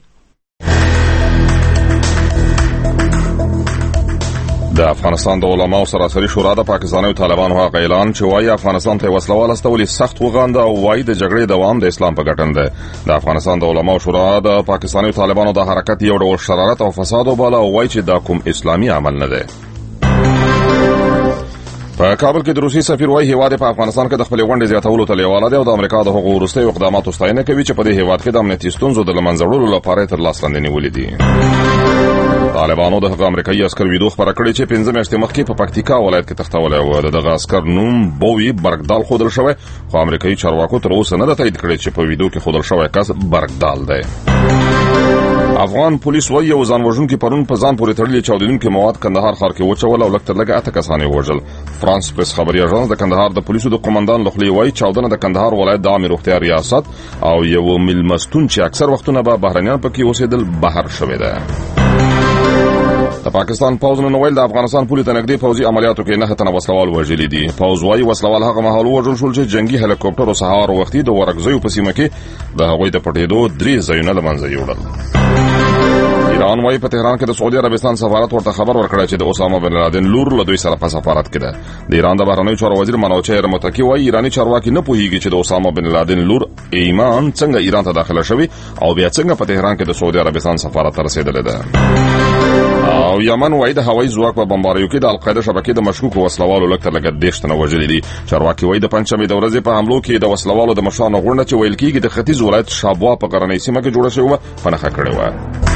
د افغانستان د علماو سراسري شورا د پاکستاني طالبانو هغه اعلان چې وايي افغانستان ته وسلوال استولي سخت وغانده او وايي د جګړې دوام د اسلام په ګټن ده د افغانستان د علماو شورا د پاکستاني طالبانو د حرکت یو ډول شرارت او فساد وباله او وايي چې دا کوم اسلامي عمل نه ده په کابل کې د روسي سفیر وايي هیواد په افغانستان کې د خپل غونډې زیاتولو ته لیواله دی او د امریکا د حقوقو وروستي اقداماتو ستاینه کوي چې په دې هیواد کې د امنیتي ستونزو د لمنځه لپاره تر لاس لاندې نیولې دي طالبانو د هغه امریکایي عسکر ویډیو خبره کړې چې پنځه میاشتې مخکې په پکتیکا ولایت کې تختولی و د دغه عسکر نوم بوی برګدال ښودل شوی خو امریکایي چارواکو تر اوسه نه ده تایید کړې چې په ویډیو کې ښودل شوی کس برګدال دی افغان پولیس وايي یو ځانوژونکي پرون په ځان پورې تړلي چاودېدونکي مواد کندهار ښار کې وچول او لږ تر لږه اته کسان یې وژل فرانس پریس خبري اژانس د کندهار د پولیسو د قومندان لخوا وايي چاودنه د کندهار ولایت د عامه روغتیا ریاست او یو ملمستون چې اکثر وختونه به بهرنیان پکې اوسېدل بهر شوی ده د پاکستان پوځ نن ویل د افغانستان پولیس د نږدې پوځي عملیاتو کې نه تنه وسلوال وژلي دي پوځ وايي وسلوال هغه مهال وژل شول چې جنگي هلیکوپټر او سهار وختي د ورکزیو په سیمه کې د هغوی د پټېدو درې ځایونه له منځه یوړل ایران وايي په تهران کې د سعودي عربستان سفارت ورته خبر ورکړی چې د اسامه بن لادن لور له دوی سره په سفارت کې ده د ایران د بهرنیو چارو وزیر منوچهر متکی وايي ایرانی چارواکي نه پوهیږي چې د اسامه بن لادن لور ایمان څنګه ایران ته داخله شوی او بیا څنګه په تهران کې د سعودي عربستان سفارت ته رسیدلې ده او یمن وايي د هوایي ځواک په بمباریو کې د القاعده شبکې د مشکوکو وسلوالو لکه لکه دیش تنه وژلي دي چارواکي وايي د پنځمې د ورځې په حملو کې د وسلوالو د مشرانو غونډه چې ویل کېږي د ختیځ ولایت شابوا په غرنۍ سیمه کې جوړه شوې وه په نښه کړې وه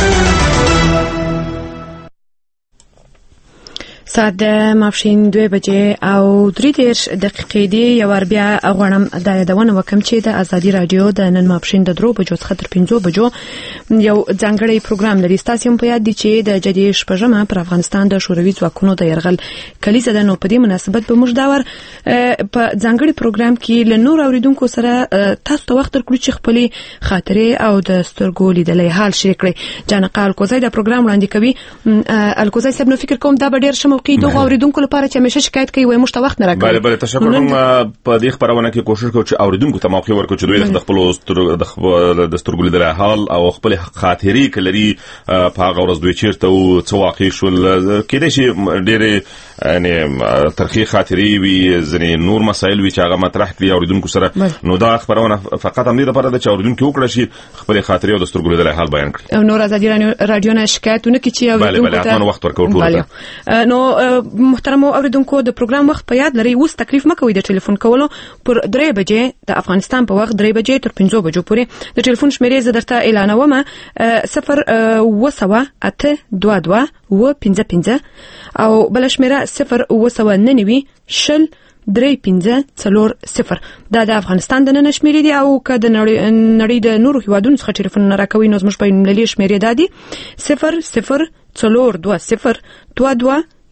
ساعت د ماپښین دوه بجې او درې دېرش دقیقې دي یو وار بیا غواړم دا یادونه وکړم چې د ازادي راډیو د نن ماپښین د درو بجو څخه تر پنځو بجو یو ځانګړی پروګرام لري ستاسو هم په یاد دي چې د جدي شپږمه پر افغانستان د شوروي ځواکونو د يرغل کلیزه د نو په دې مناسبت به موږ دا ور په ځانګړي پروګرام کې له نور اوریدونکو سره تاسو ته وخت ورکړو چې خپلې خاطرې او د سترګو لیدلې حال شریک کړئ جانقال کوزای دا پروګرام وړاندې کوي الکوزای صاحب نو فکر کوم دا به ډیر شمو کې دوه اوریدونکو لپاره چې همیشه شکایت کوي وای موږ ته وخت نه راکړي بله بله تشکر کوم په دې خبرونه کې کوشش کوو چې اوریدونکو ته موقع ورکړو چې دوی د خپل د سترګو لیدلې حال او خپل خاطرې کلري په هغه ورځ دوی چیرته او څه واقع شول کېدای شي ډېرې یعنی ترخی خاطرې وي ځینې نور مسایل وي چې هغه مطرح کړي اوریدونکو سره نو دا خبرونه فقط هم دې لپاره ده چې اوریدونکو وکړي شي خپل خاطرې او د سترګو لیدلې حال بیان کړي او نور ازادي راډیو نه شکایتونه کوي چې اوریدونکو ته بله وخت ورکوي ټول نو محترم اوریدونکو د پروګرام وخت په یاد لري اوس تکلیف مکوئ د ټلیفون کولو پر درې بجې د افغانستان په وخت درې بجې تر پنځو بجو پورې د ټلیفون شمیرې زه درته اعلانوم صفر وسوه اته دوه دوه و پنځه پنځه او بل شمیره صفر وسوه ننوي شل درې پنځه څلور صفر دا د افغانستان د نن شمیرې دي او که د نړۍ د نورو هیوادونو څخه ټلیفون راکوي نو زموږ بین المللي شمیرې دادي صفر صفر څلور دوه صفر دوه دوه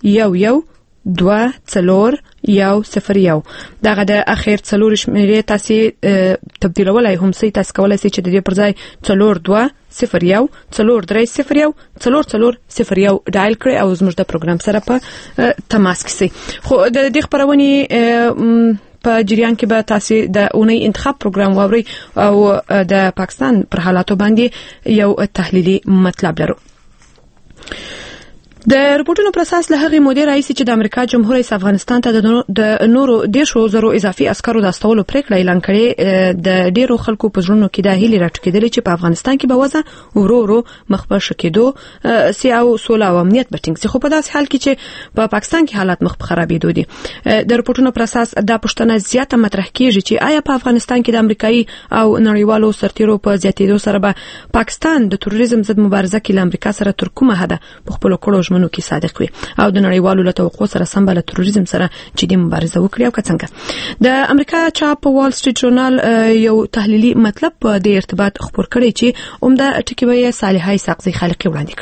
یو یو دوه څلور یو صفر یو. دغه د اخر څلور شمیرې تاسو تبدیلولای هم سي، تاسو کولای شئ چې د دې پر ځای څلور دوه صفر یو څلور درې صفر یو څلور څلور صفر یو ډایل کړئ او زموږ د پروګرام سره په تماس کې سئ. خو د دې خبرونې په جریان کې به تاسو د اونۍ انتخاب پروګرام واورئ او د پاکستان پر حالاتو باندې یو تحلیلي مطلب لرو. د رپورټونو پر اساس له هغې مودې راهیسې چې د امریکا جمهور رئیس افغانستان ته د نورو دیرشو زرو اضافي عسکرو د استولو پریکړه اعلان کړې، د ډیرو خلکو په زړونو کې د هیلې راټوکېدلې چې په افغانستان کې به وضع ورو ورو مخ په ښه کېدو سي او سوله او امنیت به ټینګ سي. خو په داسې حال کې چې په پاکستان کې حالات مخ په خرابېدو دي، د رپورټونو پر اساس دا پوښتنه زیاته مطرح کېږي چې آیا په افغانستان کې د امریکایي او نړیوالو سرتیرو په زیاتېدو سره به پاکستان د تروریزم ضد مبارزه کې له امریکا سره تر کومه حده په خپلو کړو ژمنو کې صادق وي او د نړیوالو له توقع سره سم به له تروریزم سره جدي مبارزه وکړي او که څنګه. د امریکا چاپ وال سټریټ ژورنال یو تحلیلي مطلب په دې ارتباط خبر کړی چې عمده ټکی به یې صالحه اسحاقزي خالقي وړاندې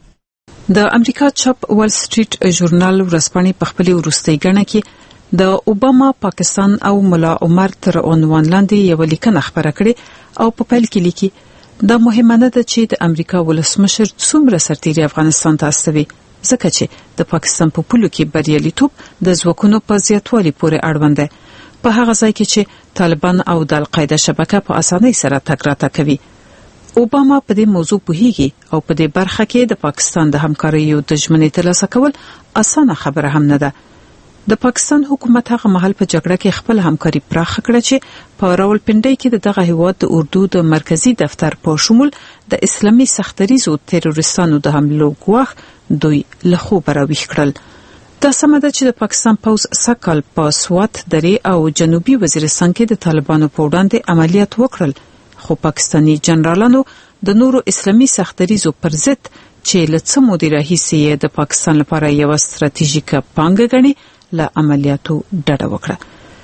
کړی. د امریکا چاپ وال سټریټ ژورنال ورځپاڼې په خپل وروستۍ ګڼه کې د اوباما پاکستان او ملا عمر تر عنوان لاندې یو لیکنه خبره کړې او په پیل کې لیکي دا مهمه نه ده چې د امریکا ولسمشر څومره سرتیري افغانستان ته استوي، ځکه چې د پاکستان په پولو کې بریالیتوب د ځواکونو په زیاتوالي پورې اړوند دی، په هغه ځای کې چې طالبان او د القاعده شبکه په اسانۍ سره تګ راتګ کوي. اوباما په دې موضوع پوهیږي او په دې برخه کې د پاکستان د همکاریو د ژمنې ترلاسه کول اسانه خبره هم نه ده. د پاکستان حکومت هغه مهال په جګړه کې خپل همکاري پراخ کړه چې په راولپنډۍ کې د دغه هیواد د اردو د مرکزی دفتر په شمول د اسلامي سختریزو تروریستانو د حملو ګواښ دوی له خوبه راویښ کړل. دا سمه ده چې د پاکستان پوځ سکهال په سوات درې او جنوبي وزیرستان کې د طالبانو په وړاندې عملیات وکړل، خو پاکستاني جنرالانو د نورو اسلامي سختریزو پر ضد چې له څه مودې راهیسې د پاکستان لپاره یو ستراتیژیکه پانګه ګڼي له عملیاتو ډډه وکړه.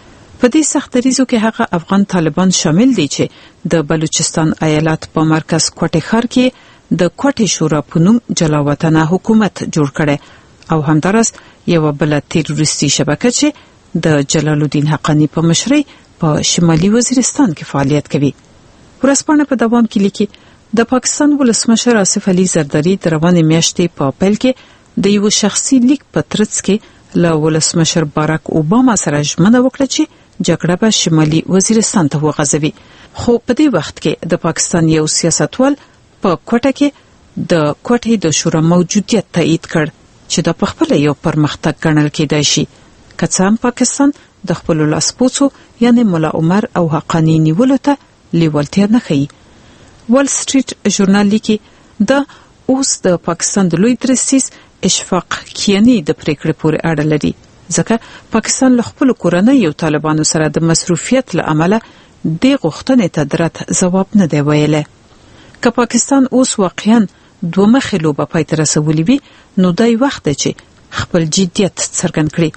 په دې سختریزو کې هغه افغان طالبان شامل دي چې د بلوچستان ایالت په مرکز کوټه ښار کې د کوټه شورا په نوم جلا وطنه حکومت جوړ کړي او همدارس یو بل تروریستي شبکه چې د جلال الدین حقانی په مشرۍ په شمالي وزیرستان کې فعالیت کوي. ورځپاڼه په دوام کې لیکي د پاکستان ولسمشر آصف علي زرداری د روانې میاشتې په پیل کې د یو شخصي لیک په ترڅ کې له ولسمشر باراک اوباما سره ژمنه وکړه چې جګړه به شمالي وزیرستان ته وغځوي، خو په دې وخت کې د پاکستان یو سیاستوال په کوټه کې د کوټې د شورا موجودیت تایید کړ چې د خپل یو پرمختګ ګڼل کېدای شي، که څه هم پاکستان د خپل لاسپوڅو یعنی ملا عمر او حقانی نیولو ته لیوالتیا نه ښيي. وال سټریټ ژورنال لیکي دا اوس د پاکستان د لوی درسیس اشفاق کیانی د پریکړې پورې اړه لري، ځکه پاکستان له خپل کورنۍ او طالبانو سره د مصروفیت له امله د غوښتنې ته درت ځواب نه دی ویلی. که پاکستان اوس واقعا دوه مخې لوبه پای ته رسولې وي نو دای وخت دی چې خپل جدیت څرګند کړي.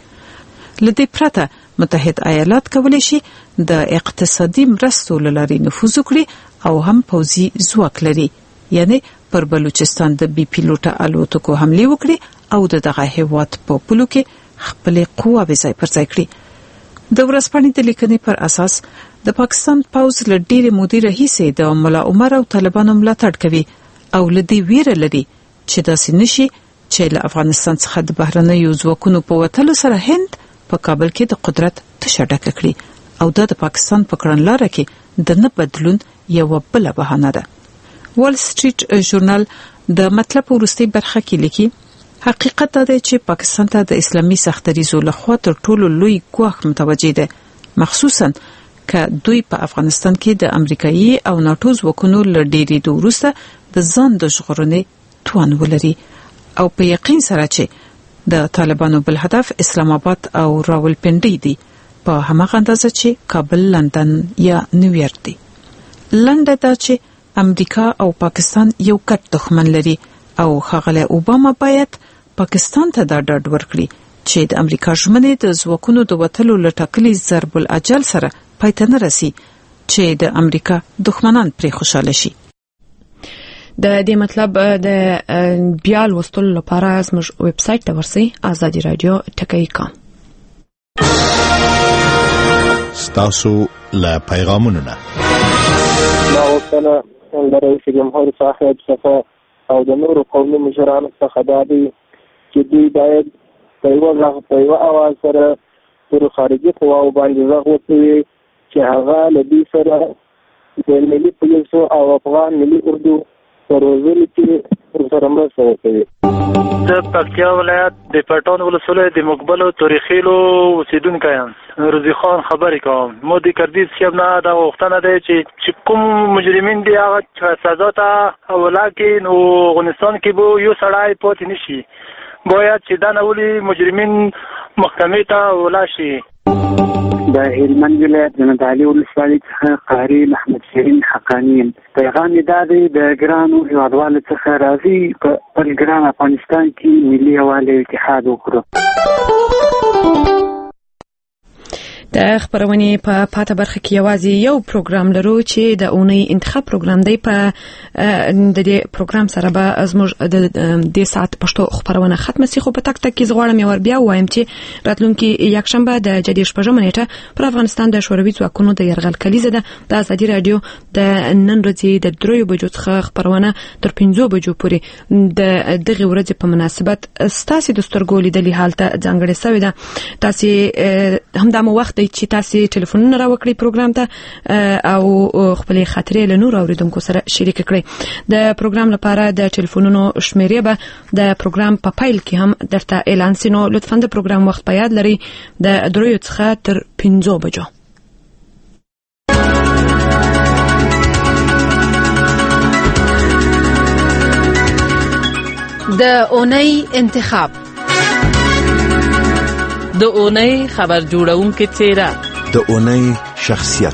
له دې پرته متحد ایالات کولی شي د اقتصادي مرستو له لارې نفوذ وکړي او هم پوځي ځواک لري، یعنی پر بلوچستان د بي پیلوټه الوتکو حمله وکړي او د دغه هیواد په پولو کې خپل قواوې ځای پر ځای کړي. د ورځپاڼې د لیکنې پر اساس د پاکستان پوځ له ډېرې مودې راهیسې د ملا عمر او طالبانو ملاتړ کوي او له دې ویره لري چې داسې نشي چې له افغانستان څخه د بهرنیو ځواکونو په وتلو سره هند په کابل کې د قدرت تشه ډکه کړي او دا د پاکستان په کړنلاره کې د نه بدلون یوه بله بهانه ده. وال سټریټ ژورنال د مطلب وروستۍ برخه کې لیکي حقیقت دا دی چې پاکستان ته د اسلامي سختریزو لخوا تر ټولو لوی ګواښ متوجه ده، مخصوصا که دوی په افغانستان کې د امریکایي او ناتو ځواکونو له ډېرېدو وروسته د ځان د ژغورنې توان ولري او په یقین سره چې د طالبانو بل هدف اسلام آباد او راولپنډۍ دی په هماغه اندازه چې کابل، لندن یا نیویارک دی. لنډه دا چې امریکا او پاکستان یو ګډ دښمن لري او ښاغلی اوباما باید پاکستان ته دا ډاډ ورکړي چې د امریکا ژمنې د ځواکونو د وتلو له ټاکلي ضرب الاجل سره پای ته نه رسي چې د امریکا دښمنان پرې خوشاله شي. د دې مطلب د بیا لوستلو لپاره زموږ ویب سټ ته ورسئ ازادي رادیو ټکی کام. ستاسو له پیغامونو نه ما وکړه د رئیس جمهور صاحب څخه او د نورو قومي مشرانو څخه دا دی چې دوی باید په یوه غږ په یوه اواز سره پر خارجي قواو باندې غږ وکړي چې هغه له دوی سره د ملي پولیسو او افغان ملي اردو په روزلو کې ورسره مرسته وکړي. د پکتیا ولایت د پټان ولسوالۍ د مقبلو تاریخیلو اوسیدونکی یم. رضی خان خبرې کوم. مو د کردیز صاحب نه دا غوښتنه دی چې کوم مجرمین دي هغه سزا ته ولاکي نو افغانستان کې به یو سړی پاتې نشي. باید چې دا نولي مجرمین محکمې ته ولا شي. د هلمند ولایت د مدالي ولسوالۍ څخه قاری محمد شیرین حقانی. پیغام یې دا دی د ګرانو هیوادوالو څخه راځي په خپل ګران افغانستان کې ملي یووالی اتحاد وکړو. د خبرونې په پاته برخه کې یوازې یو پروګرام لرو چې د اونۍ انتخاب پروګرام دی. په د دې پروګرام سره به زموږ د دې ساعت پښتو خبرونه ختمه سي. خو په تک تک کې زغواړم یو بیا وایم چې راتلونکي یکشنبه د جدي شپږمه نیټه پر افغانستان د شوروي ځواکونو د یرغل کلیزه ده. د ازادي رادیو د نن ورځې د دریو بجو څخه خبرونه تر پنځو بجو پورې د دغه ورځې په مناسبت ستاسو د سترګو لیدلې حالت ځانګړې شوې ده. تاسو همدامه وخت چې تاسو ټلیفونونه راوکړئ پروګرام ته او خپل خاطرې له نور اوریدونکو سره شریک کړئ. د پروګرام لپاره د ټلیفونونو شمیرې به د پروګرام په پایل کې هم درته اعلان شي. نو لطفا د پروګرام وخت په یاد لرئ د دریو څخه تر پنځو بجو. د اونۍ انتخاب د اونۍ خبر جوړونکو څیره د اونۍ شخصیت.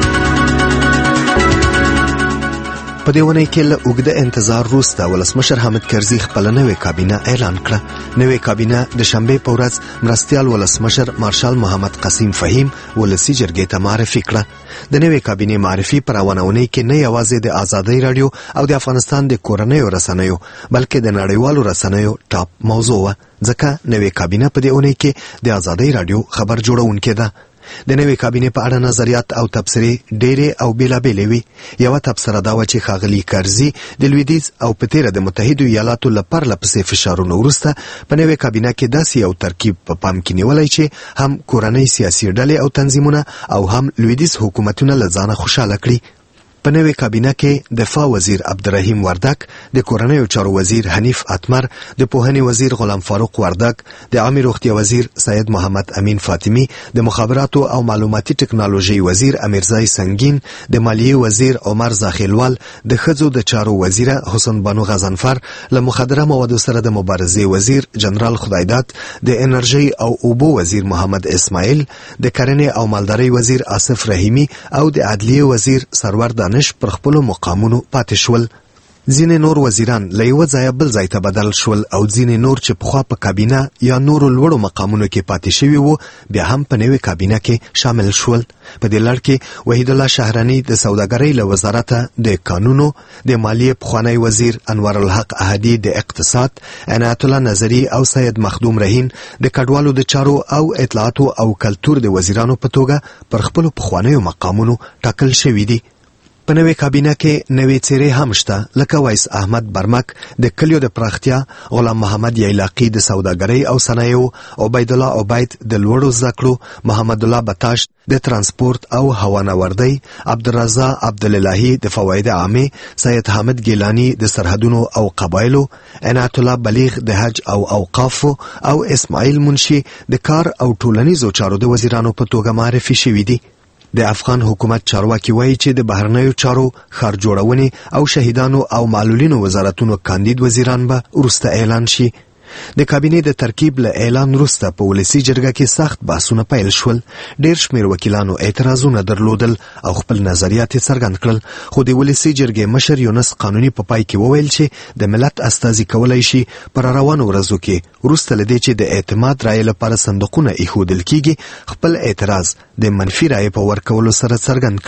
په دې ونې کې له اوږده انتظار وروسته ولسمشر حامد کرزي خپل نوې کابینه اعلان کړه. نوې کابینه د شنبې په ورځ مرستیال ولسمشر مارشال محمد قاسم فهیم ولسی جرګې ته معرفي کړه. د نوې کابینې معرفي پر روانونې کې نه یوازې د ازادۍ رادیو او د افغانستان د کورنیو رسنیو بلکې د نړیوالو رسنیو ټاپ موضوع و. ځکه نوې کابینه په دې اونۍ کې د ازادۍ رادیو خبر جوړونکې ده. د نوې کابینې په اړه نظریات او تبصرې ډېرې او بیلابیلې وي. یوه تبصره دا وه چې ښاغلي کرزي د لویدیځ او په تیره د متحدو ایالاتو له پرله پسې فشارونو وروسته په نوې کابینه کې داسې یو ترکیب په پام کې نیولی چې هم کورنۍ سیاسي ډلې او تنظیمونه او هم لویدیځ حکومتونه له ځانه خوشحاله کړي. په نوې کابینه کې دفاع وزیر عبدالرحیم وردک، د کورنیو چارو وزیر حنیف اتمر، د پوهنې وزیر غلام فاروق وردک، د عامه روغتیا وزیر سید محمد امین فاطمی، د مخابراتو او معلوماتي ټکنالوژي وزیر امیرزای سنگین، د مالیې وزیر عمر زاخیلوال، د ښځو د چارو وزیره حسن بانو غزنفر، له مخدره موادو سره د مبارزې وزیر جنرال خدایداد، د انرژي او اوبو وزیر محمد اسماعیل، د کرنې او مالدارۍ وزیر آصف رحیمی او د عدلیې وزیر سرور دانش پر خپلو مقامونو پاتې شول. ځینې نور وزیران له یوه ځایه بل ځای ته بدل شول او ځینې نور چې پخوا په کابینه یا نورو لوړو مقامونو کې پاتې شوي وو بیا هم په نوې کابینه کې شامل شول. په دې لړ کې وحید الله شهرني د سوداګرۍ له وزارته د قانونو، د مالیې پخوانی وزیر انور الحق احدي د اقتصاد، عنایت الله نظري او سید مخدوم رحین د کډوالو د چارو او اطلاعاتو او کلتور د وزیرانو په توګه پر خپلو پخوانیو مقامونو ټاکل شوي دي. په نوې کابینه کې نوې څیرې هم شته لکه وایس احمد برمک د کلیو د پراختیا، غلام محمد یعلاقي د سوداګرۍ او صنایعو، عبید الله عبید د لوړو زده کړو، محمد الله بتاش د ترانسپورت او هوانوردۍ، عبدالرزاق عبداللهي د فواید عامه، سید حامد ګیلانی د سرحدونو او قبایلو، عنایت الله بلیغ د حج او اوقافو او اسماعیل منشي د کار او ټولنیزو چارو د وزیرانو په توګه معرفي شوي دي. د افغان حکومت چارواکي وایي چې د بهرنیو چارو، ښار جوړونې او شهیدانو او معلولینو وزارتونو کاندید وزیران به وروسته اعلان شي. د کابینې د ترکیب له اعلان وروسته په ولسي جرګه کې سخت بحثونه پیل شول. ډېر شمېر وکیلانو اعتراضونه درلودل او خپل نظریات یې څرګند کړل، خو د ولسي جرګې مشر یونس قانوني په پای کې وویل چې د ملت استازي کولی شي پر روانو ورځو کې وروسته له دې چې د اعتماد رایې لپاره صندوقونه ایښودل کیږي خپل اعتراض د منفي رایې په ورکولو سره څرګند کړي.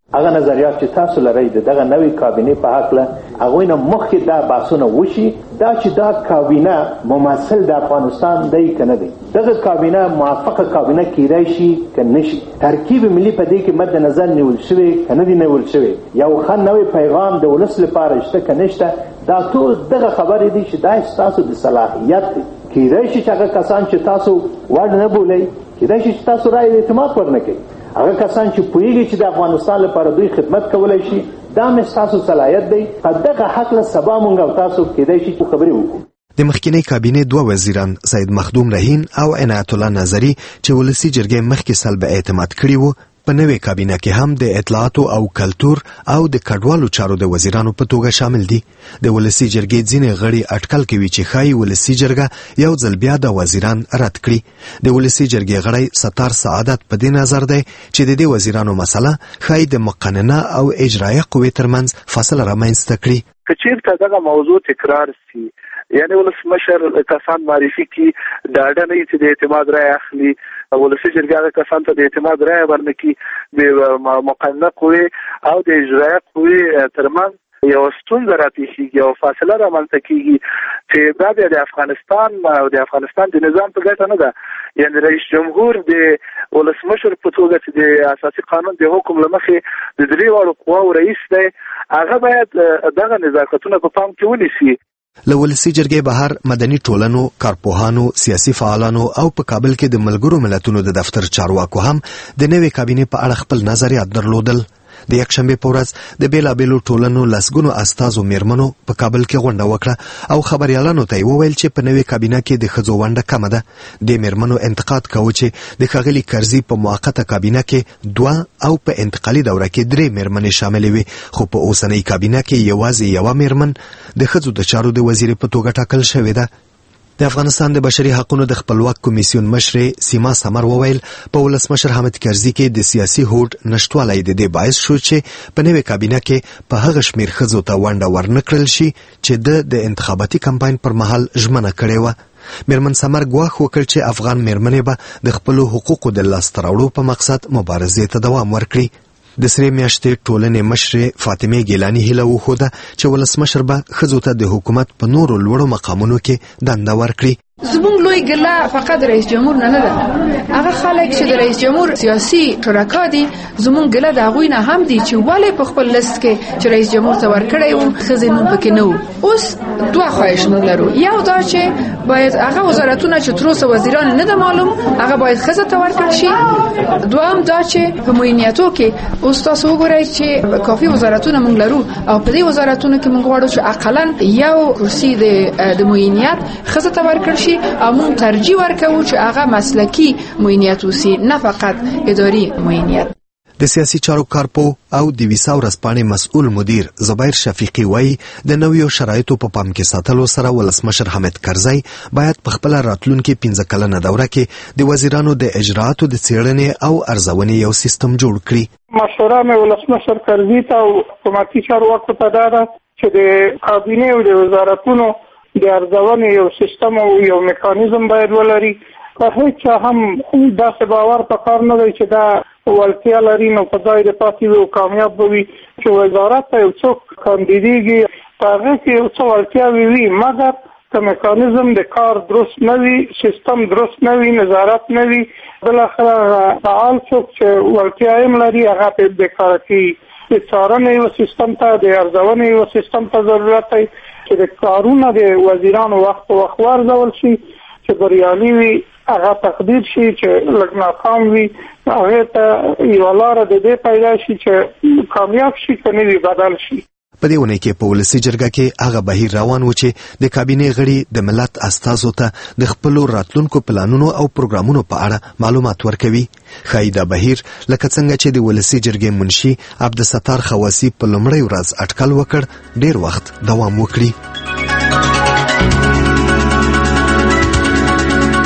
هغه نظریات چې تاسو لرئ دغه نوې کابینه په حق له هغه نه مخکې دا باسونه وشي دا چې دا کابینه ممثل د افغانستان دی کنه دی دغه کابینه موافقه کابینه کیدای شي کنه شي ترکیب ملي په دې کې مد نظر نیول شوی کنه دی نیول شوی یو خن نوې پیغام د ولس لپاره شته کنه شته دا ټول دغه خبرې دي چې دا تاسو د صلاحیت دی کیدای شي چې هغه کسان چې تاسو وړ نه بولئ کیدای شي چې تاسو رائے اعتماد ورنکړئ هغه کسان چې پوهیږي چې د افغانستان لپاره دوی خدمت کولای شي دا مې تاسو صلاحیت دی په دغه حق له سبا مونږ او تاسو کېدای شي خبرې وکړو. د مخکینی کابینې دوه وزیران سید مخدوم رهین او عنایت الله نظری چې ولسی جرګې مخکې سلب اعتماد کړی وو په نوې کابینه کې هم د اطلاعات او کلتور او د کډوالو چارو د وزیرانو په توګه شامل دي. د ولسی جرګې ځینې غړي اټکل کوي چې خای ولسی جرګه یو ځل بیا د وزیران رد کړي. د ولسی جرګې غړي ستار سعادت په دې نظر دی چې د دې وزیرانو مسله خای د مقننه او اجرایه قوې ترمنځ فاصله رامنځته کړي. که چیرته دغه موضوع تکرار شي یعنی ولسمشر کسان معرفي کی ډاډه نه چې د اعتماد رای اخلي ولسی جرګه کسان ته د اعتماد رای ورنکي د مقننه قوې او د اجرایه قوې ترمنځ یو ستونزه راپېښېږي او فاصله رامنځته کېږي چې دا بیا د افغانستان او د افغانستان د نظام په ګټه نه ده. یعنی رئیس جمهور د ولسمشر په توګه چې د اساسي قانون د حکم له مخې د درې واړو قواو رئیس دی هغه باید دغه نزاکتونه په پام کې ونیسي. له ولسی جرګې بهر مدني ټولنو، کارپوهانو، سیاسي فعالانو او په کابل کې د ملګرو ملتونو د دفتر چارواکو هم د نوې کابینې په اړه خپل نظریات درلودل. د یکشنبه په ورځ د بیلابېلو ټولنو لسګونو استازو میرمنو په کابل کې غونډه وکړه او خبريالانو ته وویل چې په نوې کابینه کې د ښځو ونډه کمه ده. د میرمنو انتقاد کاوه چې د ښاغلي کرزي په موقته کابینه کې دوه او په انتقالي دوره کې درې میرمنې شاملې وي خو په اوسنۍ کابینه کې یوازې یوه میرمن د ښځو د چارو د وزیر په توګه ټاکل شوې ده. د افغانستان د بشري حقوقو د خپلواک کمیسیون مشر سیما سمر وویل په ولسمشر حامد کرزي کې د سیاسي هوډ نشټوالی د دې باعث شو چې په نوې کابینه کې په هغه شمیر ښځو ته ونډه ورنکړل شي چې د انتخاباتي کمپاین پر مهال ژمنه کړې وه. میرمن سمر ګواښ وکړ چې افغان میرمنې به د خپلو حقوقو د لاسته راوړلو په مقصد مبارزې ته دوام ورکړي. د سرې میاشتې ټولنې مشر فاطمه ګیلانی هیله وښوده چې ولسمشر به ښځو ته د حکومت په نورو لوړو مقامونو کې دنده ورکړي. زموږ لوی ګله فقط رئیس جمهور نه نه ده هغه خلک چې د رئیس جمهور سیاسي شرکا دي زموږ ګله د هغوی نه هم دي چې ولې په خپل لیست کې چې رئیس جمهور ته ورکړی و ښځې نوم پکې نه و. اوس دوه خواهشونه لرو یو دا چې باید هغه وزارتونه چې تر اوسه وزیران نه ده معلوم هغه باید ښځه ته ورکړل شي. دوهم دا چې په معینیتو کې اوس تاسو وګورئ چې کافي وزارتونه موږ لرو او په دې وزارتونو کې موږ غواړو چې اقلا یو کرسي د معینیت ښځه ته ورکړل شي او موږ ترجیح ورکوو چې هغه مسلکی معینیت وسی نه فقط اداري معینیت. د سیاسي چارو کارپو او د ویسا ورځپاڼې مسؤل مدیر زبیر شفیقي وایي د نویو شرایطو په پام کې ساتلو سره ولسمشر حامد کرزي باید په خپل راتلونکي پنځه کلنه دوره کې د وزیرانو د اجرااتو د څېړنې او ارزونې یو سیستم جوړ کړي. مشوره مې ولسمشر کرزي ته او حکومتي چارواکو ته دا ده چې د کابینې او د وزارتونو د ارزونې یو سیستم او یو میکانیزم باید ولري. که هیڅ هم داسې باور په کار نه دی چې دا وړتیا لري نو په ځای د پاتې وي او کامیاب به وي چې وزارت ته یو څوک کاندیدېږي په هغه کې یو څه وړتیاوې وي مګر که میکانیزم د کار درست نه وي سیستم درست نه وي نظارت نه وي بالاخره فعال څوک چې وړتیا یې لري هغه پرې بېکاره کېږي. د څارنې یو سیستم ته د ارزونې یو سیستم ته ضرورت دی چې د کارونه د وزیرانو وخت په وخت وارزول شي چې بریالي وي هغه تقدیر شي چې لږ ناکام وي هغې ته یوه لاره د دې پیدا شي چې کامیاب شي که نه وي بدل شي. په دې اونۍ کې په ولسي جرګه کې هغه بهیر روان و چې د کابینې غړي د ملت استازو ته د خپلو راتلونکو پلانونو او پروګرامونو په اړه معلومات ورکوي. ښایي دا بهیر لکه څنګه چې د ولسي جرګې منشي عبدالستار خواصي په لومړۍ ورځ اټکل وکړ ډېر وخت دوام وکړي.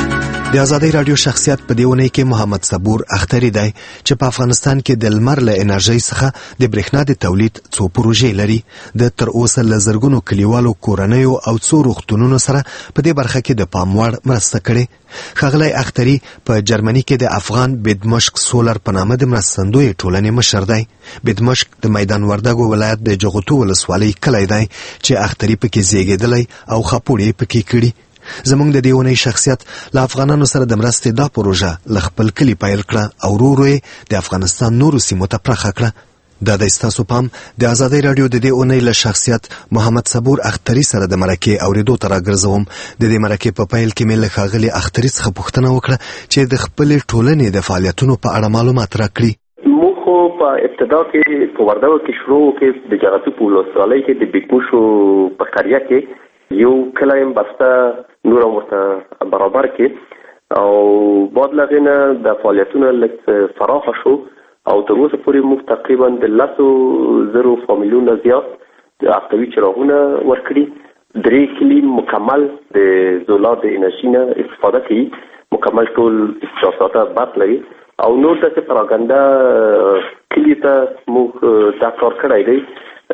د ازادۍ رادیو شخصیت په دې ونې کې محمد صبور اختری دی چې په افغانستان کې د لمر له انرژۍ څخه د برېښنا د تولید څو پروژې لري. د تر اوسه له زرګونو کلیوالو کورنیو او څو روغتونونو سره په دې برخه کې د پام وړ مرسته کړې. ښاغلی اختری په جرمني کې د افغان بدمشق سولر په نامه د مرستندوی ټولنې مشر دی. بدمشق د میدان وردګو ولایت د جغتو ولسوالۍ کلی دی چې اختری پکې زیږېدلی او خاپوړې پکې کړي. زمونږ د دې ونې شخصیت له افغانانو سره د مرستې دا پروژه له خپل کلي پیل کړه او ورو ورو یې د افغانستان نورو سیمو ته پراخه کړه. دا د ستاسو پام د ازادۍ رادیو د دې اونۍ له شخصیت محمد صبور اختری سره د مرکې اوریدو ته راګرځوم. د دې مرکې په پیل کې مې له ښاغلي اختری څخه پوښتنه وکړه چې د خپلې ټولنې د فعالیتونو په اړه معلومات راکړي. موږ خو په ابتدا کې په وردګو کې شروع کې د جغتو په ولسوالۍ کې د بیکموشو په قریه کې یو کلایم بسته نور ورته برابر کې او بعد لغینه د فعالیتونو لږ فراخه شو او تر اوسه پورې موږ تقریبا د لسو زرو فامیلونو زیات د اختوي چراغونه ورکړي. درې کلي مکمل د زولار د انرژي نه استفاده کوي، مکمل ټول احساساته برق لري او نور داسې پراګنده کلي ته موږ دا کار کړی دی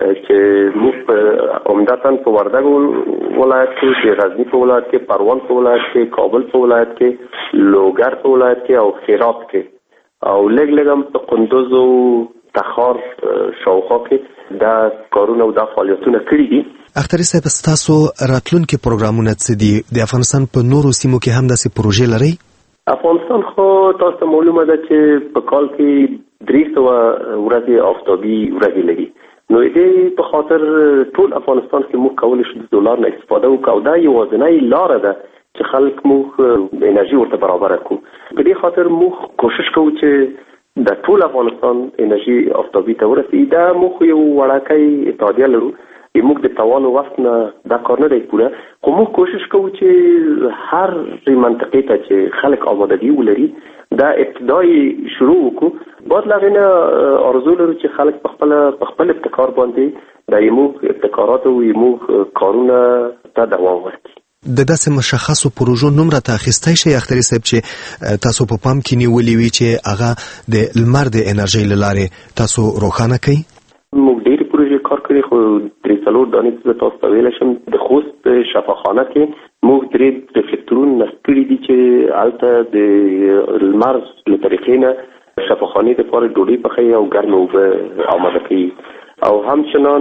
چې موږ عمدتاً په وردګو ولایت کې، د غزني په ولایت کې، پروان په ولایت کې، کابل په ولایت کې، لوګر په ولایت کې او خیرات کې او لږ لږ هم په کندوز او تخار شاوخوا کې دا کارونه او دا فعالیتونه کړي دي. اختری صاحب، ستاسو راتلونکي پروګرامونه څه دي؟ د افغانستان په نورو سیمو کې هم داسې پروژې لرئ؟ افغانستان خو تاسو ته معلومه ده چې په کال کې درې سوه ورځې آفتابي ورځې لري. نو دې په خاطر ټول افغانستان کې موږ کولی شو د دولار نه استفاده وکړو او دا یوازینۍ لاره ده چې خلک موږ انرژي ورته برابره کړو. په دې خاطر موږ کوشش کوو چې د ټول افغانستان انرژي آفتابي ته ورسي. دا موږ یو وړاکۍ اتحادیه لرو، موږ د توان او وخت نه دا کار نه دی پوره، خو موږ کوشش کوو چې هر منطقې ته چې خلک آمادګي ولري دا ابتدای شروع وکړو. بعد لغینه ارزو لرو چې خلک په خپل په خپل ابتکار باندې د یموږ ابتکارات او یموږ کارونه ته دوام ورکړي. د داسې مشخصو پروژو نوم راته اخیستی شي اختری صاحب چې تاسو په پام کې نیولې وي چې هغه د لمر د انرژۍ له لارې تاسو روښانه کوي؟ موږ ډېرې پروژې کار کړي خو درې څلور دانې زه تاسو ته ویلی شم. د خوست شفاخانه کې موږ درې ریفلیکټورونه نصب کړي دي چې هلته د لمر له طریقې نه شفاخانې دپاره ډوډۍ پخوي او ګرمې اوبه آماده کوي. او همچنان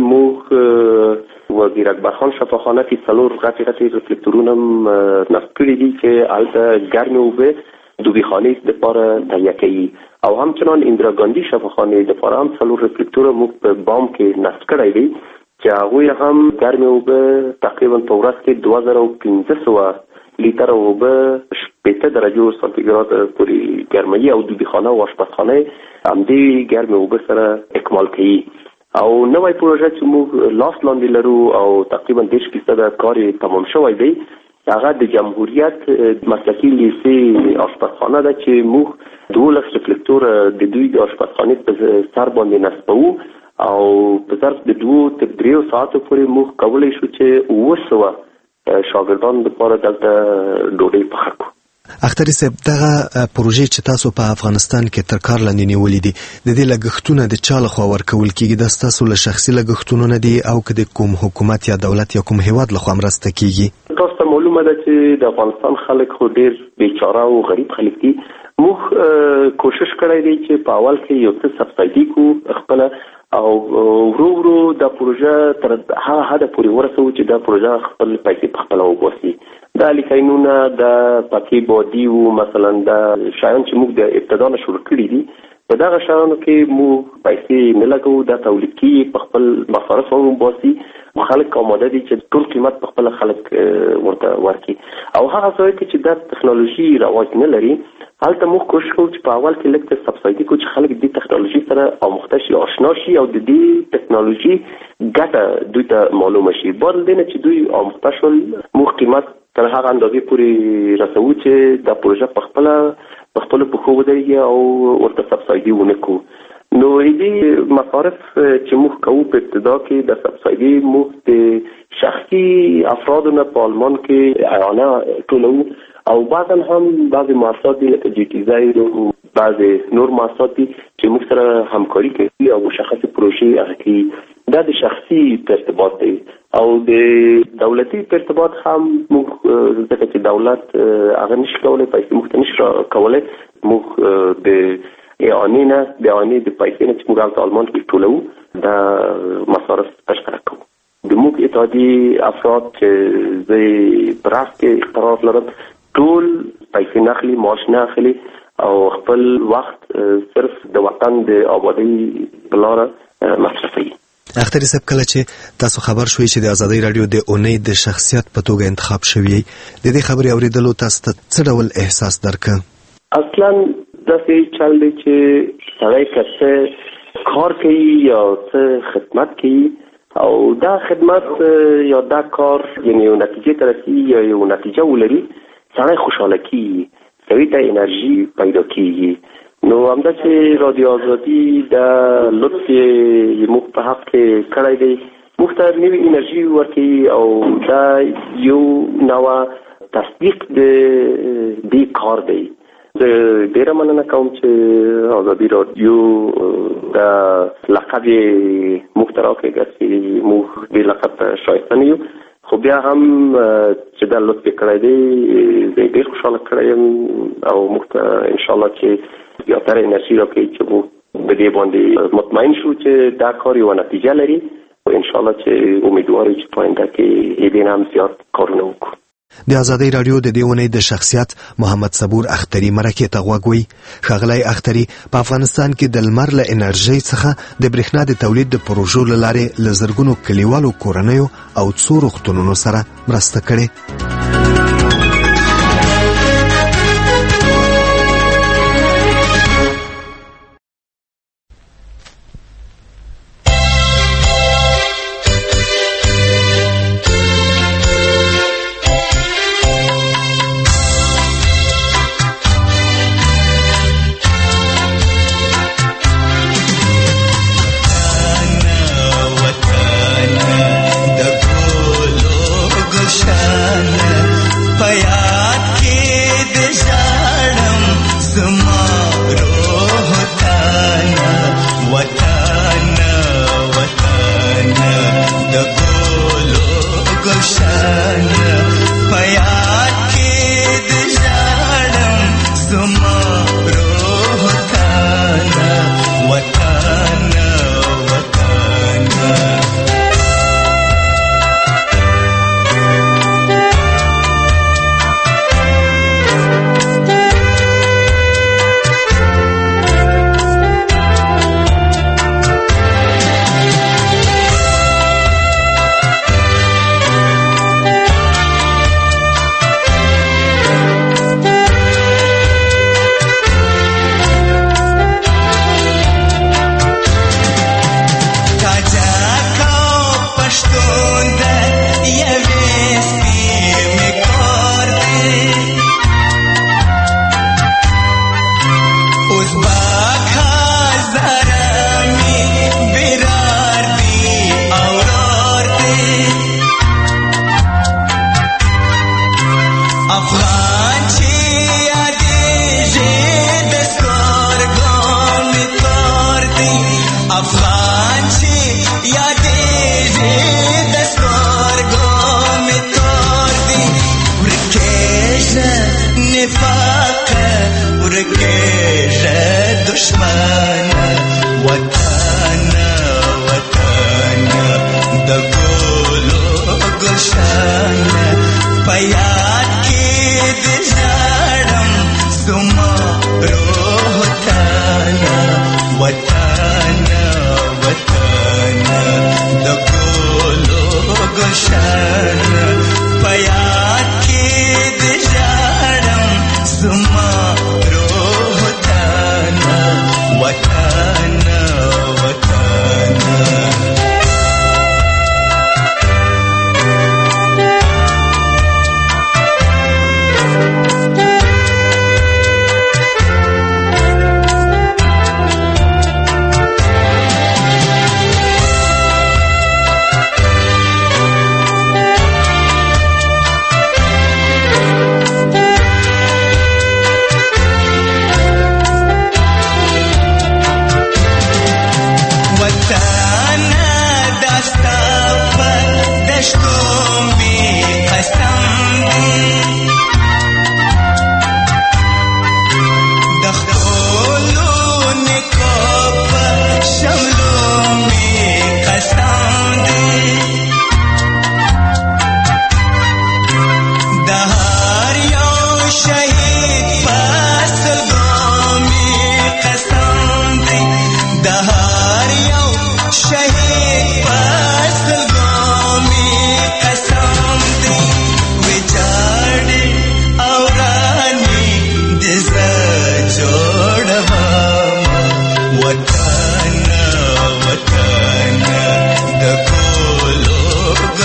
موږ وزیر اکبرخان شفاخانه کې څلور غټې غټې ریفلیکټورونه هم نصب کړي دي چې هلته ګرمې اوبه دوبیخانې دپاره تهیه کوي. او همچنان اندرا ګاندي شفاخانې دپاره هم څلور ریفلیکټوره موږ په بام کې نصب کړی دی چې هغوی هم ګرمې اوبه تقریبا په ورځ کې دوه زره پنځه سوه لیتره اوبه شپېته درجو سانتیګراد پورې ګرموي او دوبیخانه او اشپزخانه همدې ګرمې اوبه سره اکمال کوي. او نوی پروژه چې موږ لاس لاندې لرو او تقریبا دېرش فیصده کار یې تمام شوی دی هغه د جمهوریت مسلکي لیسې اشپزخانه ده چې موږ دولس ریفلیکټوره د دوی د اشپزخانې په سر باندې نصبوو او په ظرف د دوو تر دریو ساعتو پورې موږ کولی شو چې اوه سوه شاګردان دپاره دلته ډوډۍ پخه کړو. اختری صاحب، دغه پروژې چې تاسو په افغانستان کې تر کار لاندې نیولې دي د دې لګښتونه د چا لخوا ورکول کیږي؟ دا ستاسو له شخصي لګښتونو نه دي او که د کوم حکومت یا دولت یا کوم هیواد لخوا مرسته کیږي؟ تاسو ته معلومه ده چې د افغانستان خلک خو ډیر بیچاره او غریب خلک دي. موږ کوشش کړی دی چې په اول کې یو څه سبسایډي کو خپله او ورو ورو دا پروژه تر هغه حده پورې ورسوو چې دا پروژه خپل پیسې په خپله وباسي. دا لیکینونه د پکې بادي وو مثلا دا شیان چې موږ د ابتدا نه شروع کړي دي په دغه شیانو کې موږ پیسې نه لګوو، دا تولید کېږي په خپل مصارف هم وباسي. خلک آماده دي چې ټول قیمت په خپله خلک ورته ورکړي. او هغه ځای کې چې دا ټکنالوژي رواج نه لري هلته موږ کوشش کوو چې په اول کې لږ څه سبسایډي کړو چې خلک دې ټکنالوژي سره آموخته شي، آشنا شي او د دې ټکنالوژي ګټه دوی ته معلومه شي. بعد له دې نه چې دوی آموخته شول موږ قیمت تر هغه اندازې پورې رسوو چې دا پروژه په خپله په خپلو پښو ودرېږي او ورته سبسایډي ونه کړو. نو دې مصارف چې موږ کوو په ابتدا کې د سبسایډي موږ د شخصي افرادو نه په آلمان کې اعانه ټولو او بعضا هم بعض مؤسسات دي لکه جی ټي زاید او بعض نور مؤسسات دي چې موږ سره همکاري کوي او مشخص پروژې هغه کې دا د شخصي ارتباط دی او د دولتي ارتباط هم موږ ځکه چې دولت هغه نشي کولای پیسې موږ ته نشي کولای موږ د اعانې نه د اعانې د پیسې نه چې موږ هلته آلمان کې ټولوو دا مصارف تشکره کوو د موږ اتحادي افراد چې زه په راس کې اختراف لرم ټول پیسې نه اخلي معاش نه اخلي او خپل وخت صرف د وطن د آبادی په لاره مصرفوي. اختر صاحب کله چې تاسو خبر شوئ چې د ازادي رادیو د اونۍ د شخصیت په توګه انتخاب شوی د دې خبرې اوریدلو تاسو ته څه ډول احساس درکړ؟ اصلا داسې چل دی چې سړی که څه کار کوي یا څه خدمت کوي او دا خدمت یا دا کار یعنی یو نتیجه ته رسي یا یو نتیجه ولري سړی خوشحاله کیږي سړي ته انرژي پیدا کیږي نو همدا چې رادیو آزادي د لطف یې موږ په حق کې کړی دی موږ ته نوې انرژي ورکوي او دا یو نوه تصدیق د دې کار دی. زه ډېره مننه کوم چې آزادي رادیو د لقب یې موږ ته راکړی چې موږ دې لقب ته شایسته نه یو خو بیا هم چې دا لطف کړی دی زه ډېر خوشحاله کړی یم او موږ ته انشاءالله چې زیاتره انرژي راکوي چې موږ په دې باندې مطمئن شو چې دا کار یوه نتیجه لري او انشاءالله چې امیدوار یو چې په آینده کې دې نه هم زیات کارونه وکړو. د ازادي رادیو د دې اونۍ د شخصیت محمد صبور اختري مرکې ته غوږ وی. ښاغلی اختري په افغانستان کې د لمر له انرژۍ څخه د برېښنا د تولید د پروژو له لارې له زرګونو کلیوالو کورنیو او څو روغتونونو سره مرسته کړې.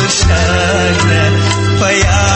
خوشاله په یاد